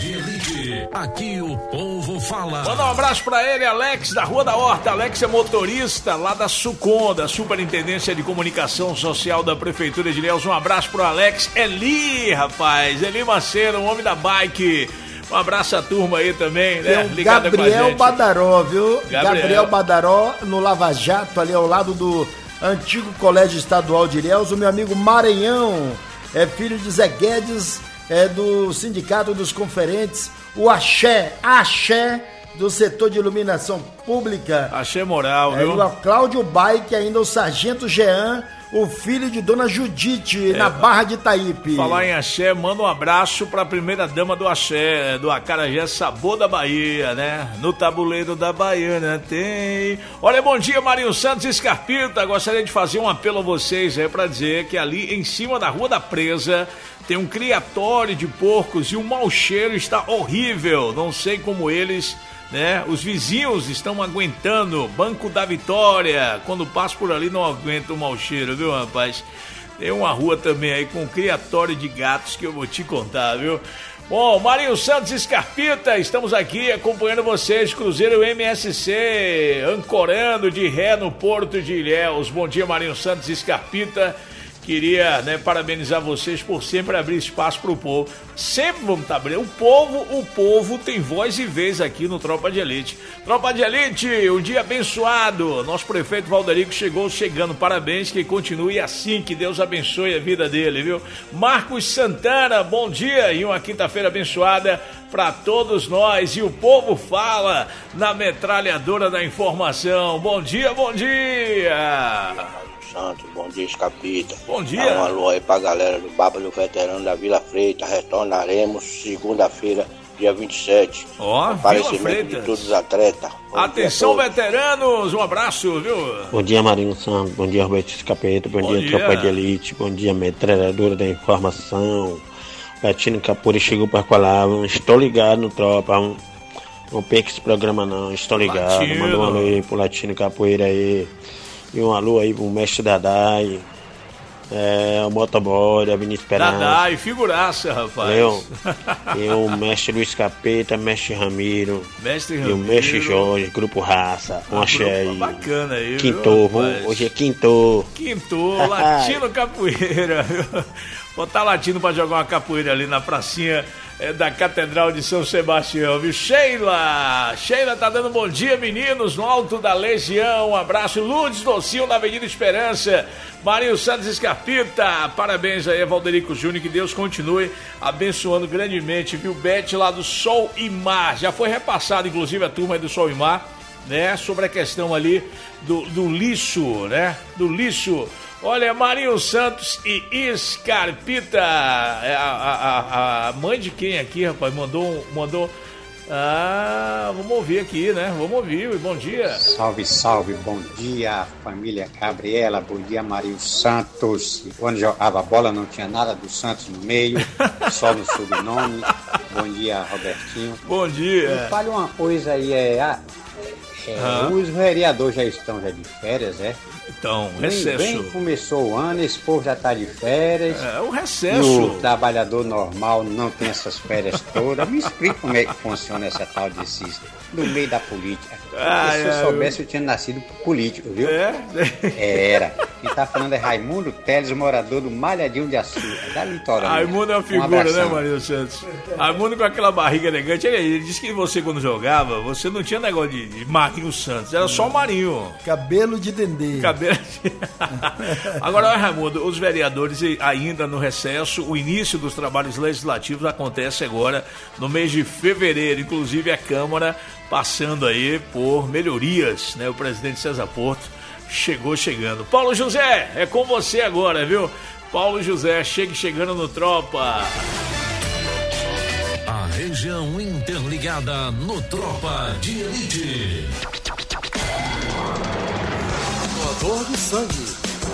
Aqui o povo fala. Manda um abraço pra ele, Alex, da Rua da Horta. Alex é motorista lá da SUCOM, da Superintendência de Comunicação Social da Prefeitura de Ilhéus. Um abraço pro Alex. Eli, rapaz, Eli Macedo, um homem da bike. Um abraço à turma aí também, né? Ligada Gabriel Badaró, viu? Gabriel Badaró no Lava Jato, ali ao lado do antigo Colégio Estadual de Ilhéus. O meu amigo Maranhão, é filho de Zé Guedes, é do Sindicato dos Conferentes. O Axé do setor de iluminação pública. Axé moral, viu? O Cláudio Bike, ainda o Sargento Jean, o filho de Dona Judite, na Barra de Itaípe. Falar em Axé, manda um abraço pra primeira dama do Axé, do Acarajé Sabor da Bahia, né? No tabuleiro da Baiana tem... Olha, bom dia, Marinho Santos e Scarpita. Gostaria de fazer um apelo a vocês, pra dizer que ali em cima da Rua da Presa tem um criatório de porcos e o mau cheiro está horrível. Não sei como eles... né? Os vizinhos estão aguentando. Banco da Vitória, quando passo por ali não aguento o mau cheiro, viu, rapaz? Tem uma rua também aí com um criatório de gatos que eu vou te contar, viu? Bom, Marinho Santos e Scarpita, estamos aqui acompanhando vocês, Cruzeiro MSC, ancorando de ré no Porto de Ilhéus. Bom dia, Marinho Santos e Scarpita. Queria, né, parabenizar vocês por sempre abrir espaço para o povo. Sempre vamos estar abrindo. O povo tem voz e vez aqui no Tropa de Elite. Tropa de Elite, um dia abençoado. Nosso prefeito Valderico chegando. Parabéns, que continue assim, que Deus abençoe a vida dele, viu? Marcos Santana, bom dia e uma quinta-feira abençoada para todos nós. E o povo fala na metralhadora da informação. Bom dia, bom dia. Santos, bom dia, Escapita. Bom dia. Dá um alô aí pra galera do Baba do Veterano da Vila Freitas. Retornaremos segunda-feira, dia 27. Aparecimento de todos os atletas. Atenção, veteranos, um abraço, viu? Bom dia, Marinho Santos. Bom dia, Roberto Escapeta. Bom dia, Tropa de Elite. Bom dia, metralhadora da informação. Latino Capuri chegou para colar. Estou ligado no Tropa. Não perca esse programa, não. Estou ligado. Manda um alô aí pro Latino Capoeira aí. E um alô aí pro mestre Dadai, o motoboy, a Vinícius Esperança. Dadai, figuraça, rapaz. E o mestre Luiz Capeta, mestre Ramiro. E o mestre Jorge, Grupo Raça. Um axé aí. Bacana aí, Quinto, hoje é quinto. Latino Capoeira, viu? Botar latino pra jogar uma capoeira ali na pracinha da Catedral de São Sebastião, viu? Sheila tá dando bom dia, meninos, no Alto da Legião. Um abraço. Lourdes Docinho na Avenida Esperança. Marinho Santos Escarpita, parabéns aí, Valderico Júnior, que Deus continue abençoando grandemente, viu? Bete lá do Sol e Mar, já foi repassado, inclusive, a turma aí do Sol e Mar, né? Sobre a questão ali do lixo, né? Do lixo. Olha, Marinho Santos e Scarpita, a mãe de quem aqui, rapaz, mandou, vamos ouvir aqui, né? Vamos ouvir, bom dia. Salve, bom dia, família Gabriela, bom dia, Marinho Santos. Quando jogava bola não tinha nada do Santos no meio, só no sobrenome. Bom dia, Robertinho. Bom dia. Me fale uma coisa aí, os vereadores já estão de férias, Então, recesso. Bem começou o ano, esse povo já está de férias. O recesso. O trabalhador normal não tem essas férias todas. Me explica como é que funciona essa tal desses no meio da política. Se eu soubesse, eu tinha nascido político, viu? Era. Quem tá falando é Raimundo Teles, morador do Malhadinho de Açúcar, da Litoral. Raimundo é uma figura, né, Marinho Santos? Raimundo com aquela barriga elegante. Ele disse que você, quando jogava, você não tinha negócio de Marinho Santos, era só Marinho. Cabelo de dendê. Agora, Raimundo, os vereadores ainda no recesso, o início dos trabalhos legislativos acontece agora no mês de fevereiro, inclusive a Câmara passando aí por melhorias, né? O presidente César Porto chegando. Paulo José, é com você agora, viu? Paulo José, chegando no Tropa. A região interligada no Tropa de Elite. Doador de sangue.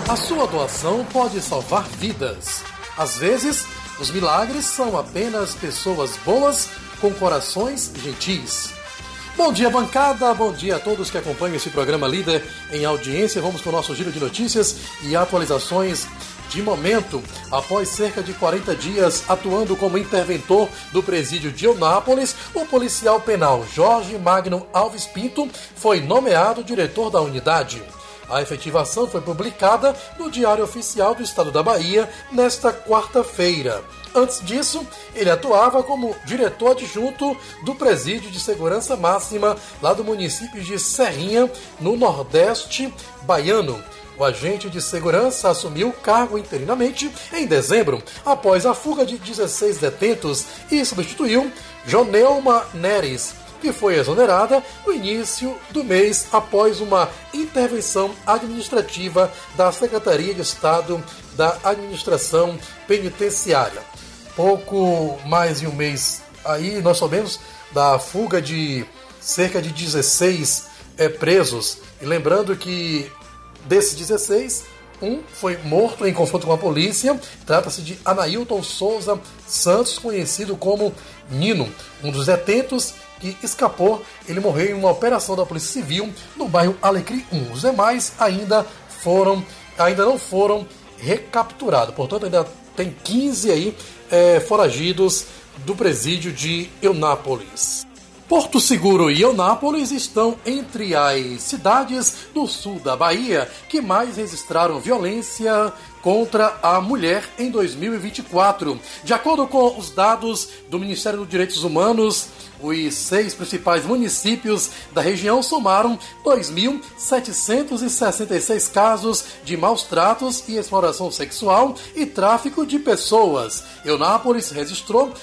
A sua doação pode salvar vidas. Às vezes, os milagres são apenas pessoas boas com corações gentis. Bom dia, bancada. Bom dia a todos que acompanham esse programa líder em audiência. Vamos com o nosso giro de notícias e atualizações de momento. Após cerca de 40 dias atuando como interventor do presídio de Eunápolis, o policial penal Jorge Magno Alves Pinto foi nomeado diretor da unidade. A efetivação foi publicada no Diário Oficial do Estado da Bahia nesta quarta-feira. Antes disso, ele atuava como diretor adjunto do Presídio de Segurança Máxima lá do município de Serrinha, no Nordeste baiano. O agente de segurança assumiu o cargo interinamente em dezembro, após a fuga de 16 detentos, e substituiu Joneuma Neres, que foi exonerada no início do mês após uma intervenção administrativa da Secretaria de Estado da Administração Penitenciária. Pouco mais de um mês aí nós soubemos da fuga de cerca de 16 presos. E lembrando que desses 16, um foi morto em confronto com a polícia. Trata-se de Anailton Souza Santos, conhecido como Nino, um dos detentos que escapou. Ele morreu em uma operação da Polícia Civil no bairro Alecrim 1. Os demais ainda não foram recapturados. Portanto, ainda tem 15 aí foragidos do presídio de Eunápolis. Porto Seguro e Eunápolis estão entre as cidades do sul da Bahia que mais registraram violência contra a mulher em 2024. De acordo com os dados do Ministério dos Direitos Humanos, os 6 principais municípios da região somaram 2.766 casos de maus tratos e exploração sexual e tráfico de pessoas. Eunápolis registrou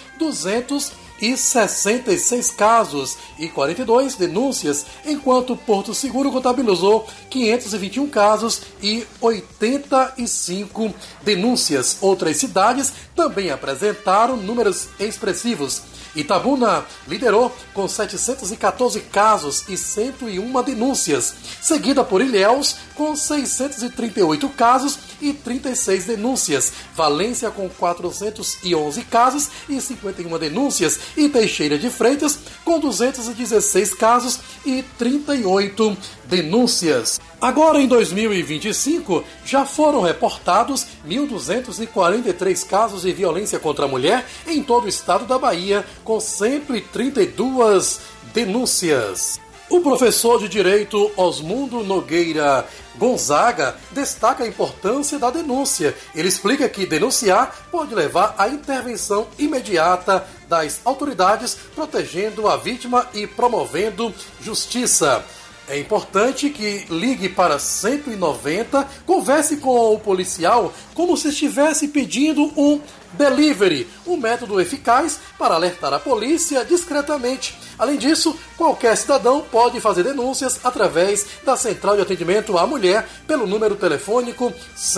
266 casos e 42 denúncias, enquanto Porto Seguro contabilizou 521 casos e 85 denúncias. Outras cidades também apresentaram números expressivos. Itabuna liderou com 714 casos e 101 denúncias, seguida por Ilhéus com 638 casos e 36 denúncias, Valência com 411 casos e 51 denúncias e Teixeira de Freitas com 216 casos e 38 denúncias. Agora, em 2025, já foram reportados 1.243 casos de violência contra a mulher em todo o estado da Bahia, com 132 denúncias. O professor de Direito Osmundo Nogueira Gonzaga destaca a importância da denúncia. Ele explica que denunciar pode levar à intervenção imediata das autoridades, protegendo a vítima e promovendo justiça. É importante que ligue para 190, converse com o policial como se estivesse pedindo um delivery, um método eficaz para alertar a polícia discretamente. Além disso, qualquer cidadão pode fazer denúncias através da Central de Atendimento à Mulher pelo número telefônico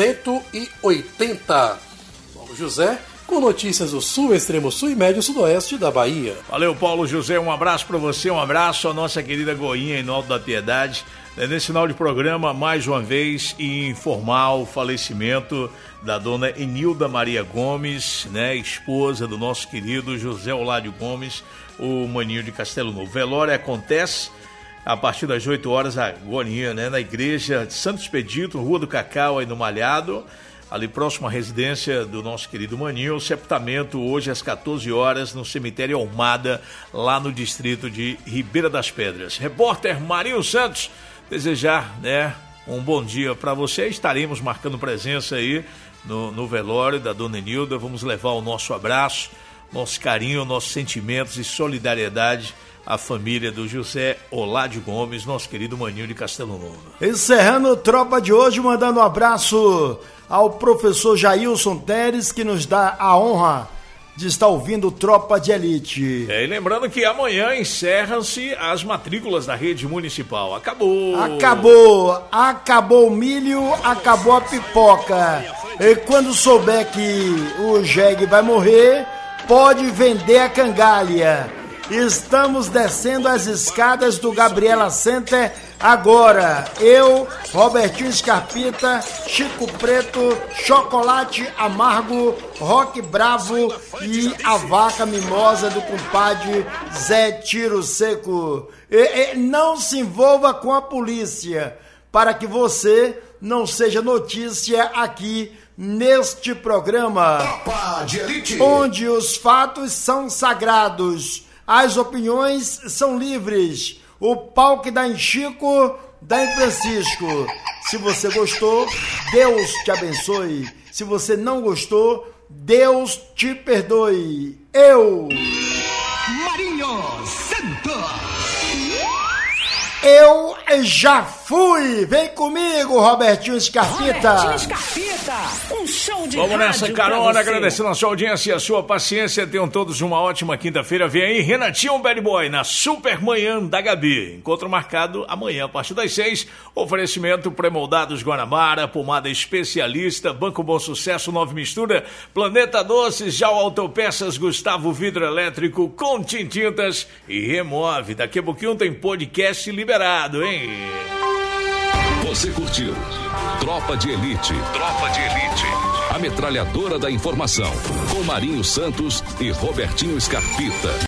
180. Paulo José, com notícias do sul, extremo sul e médio sudoeste da Bahia. Valeu, Paulo José, um abraço para você, um abraço à nossa querida Goinha em Alto da Piedade. Nesse final de programa, mais uma vez, informar o falecimento da dona Enilda Maria Gomes, né, esposa do nosso querido José Oládio Gomes, o maninho de Castelo Novo. Velório acontece a partir das 8 horas agora, né, na igreja de Santo Expedito, Rua do Cacau, aí no Malhado, ali próximo à residência do nosso querido maninho. O sepultamento hoje às 14 horas no cemitério Almada, lá no distrito de Ribeira das Pedras. Repórter Marinho Santos, desejar, né, um bom dia para você. Estaremos marcando presença aí no velório da dona Enilda. Vamos levar o nosso abraço, nosso carinho, nossos sentimentos e solidariedade à família do José Oládio Gomes, nosso querido maninho de Castelo Novo. Encerrando o Tropa de hoje, mandando um abraço ao professor Jailson Teres, que nos dá a honra de estar ouvindo Tropa de Elite. E lembrando que amanhã encerram-se as matrículas da rede municipal. Acabou o milho, acabou a pipoca. E quando souber que o jegue vai morrer, pode vender a cangalha. Estamos descendo as escadas do Gabriela Center Agora, eu, Robertinho Scarpita, Chico Preto, Chocolate Amargo, Rock Bravo e a Vaca Mimosa do compadre Zé Tiro Seco. Não se envolva com a polícia, para que você não seja notícia aqui neste programa, Tropa de Elite, onde os fatos são sagrados, as opiniões são livres. O pau que dá em Chico, dá em Francisco. Se você gostou, Deus te abençoe. Se você não gostou, Deus te perdoe. Eu, Marinho Santos, eu já fui. Vem comigo, Robertinho Scarpita. Robertinho Scarpita, um show de Vamos nessa rádio carona, pra você. agradecendo a sua audiência e a sua paciência. Tenham todos uma ótima quinta-feira. Vem aí Renatinho Bad Boy na Super Manhã da Gabi. Encontro marcado amanhã a partir das 6. Oferecimento pré-moldados Guanabara, pomada especialista, Banco Bom Sucesso, Nove Mistura, Planeta Doces, Jau Autopeças, Gustavo Vidro Elétrico, Contim Tintas e Remove. Daqui a pouquinho tem podcast liberado, hein? Você curtiu Tropa de Elite. Tropa de Elite. A metralhadora da informação. Com Marinho Santos e Robertinho Scarpita.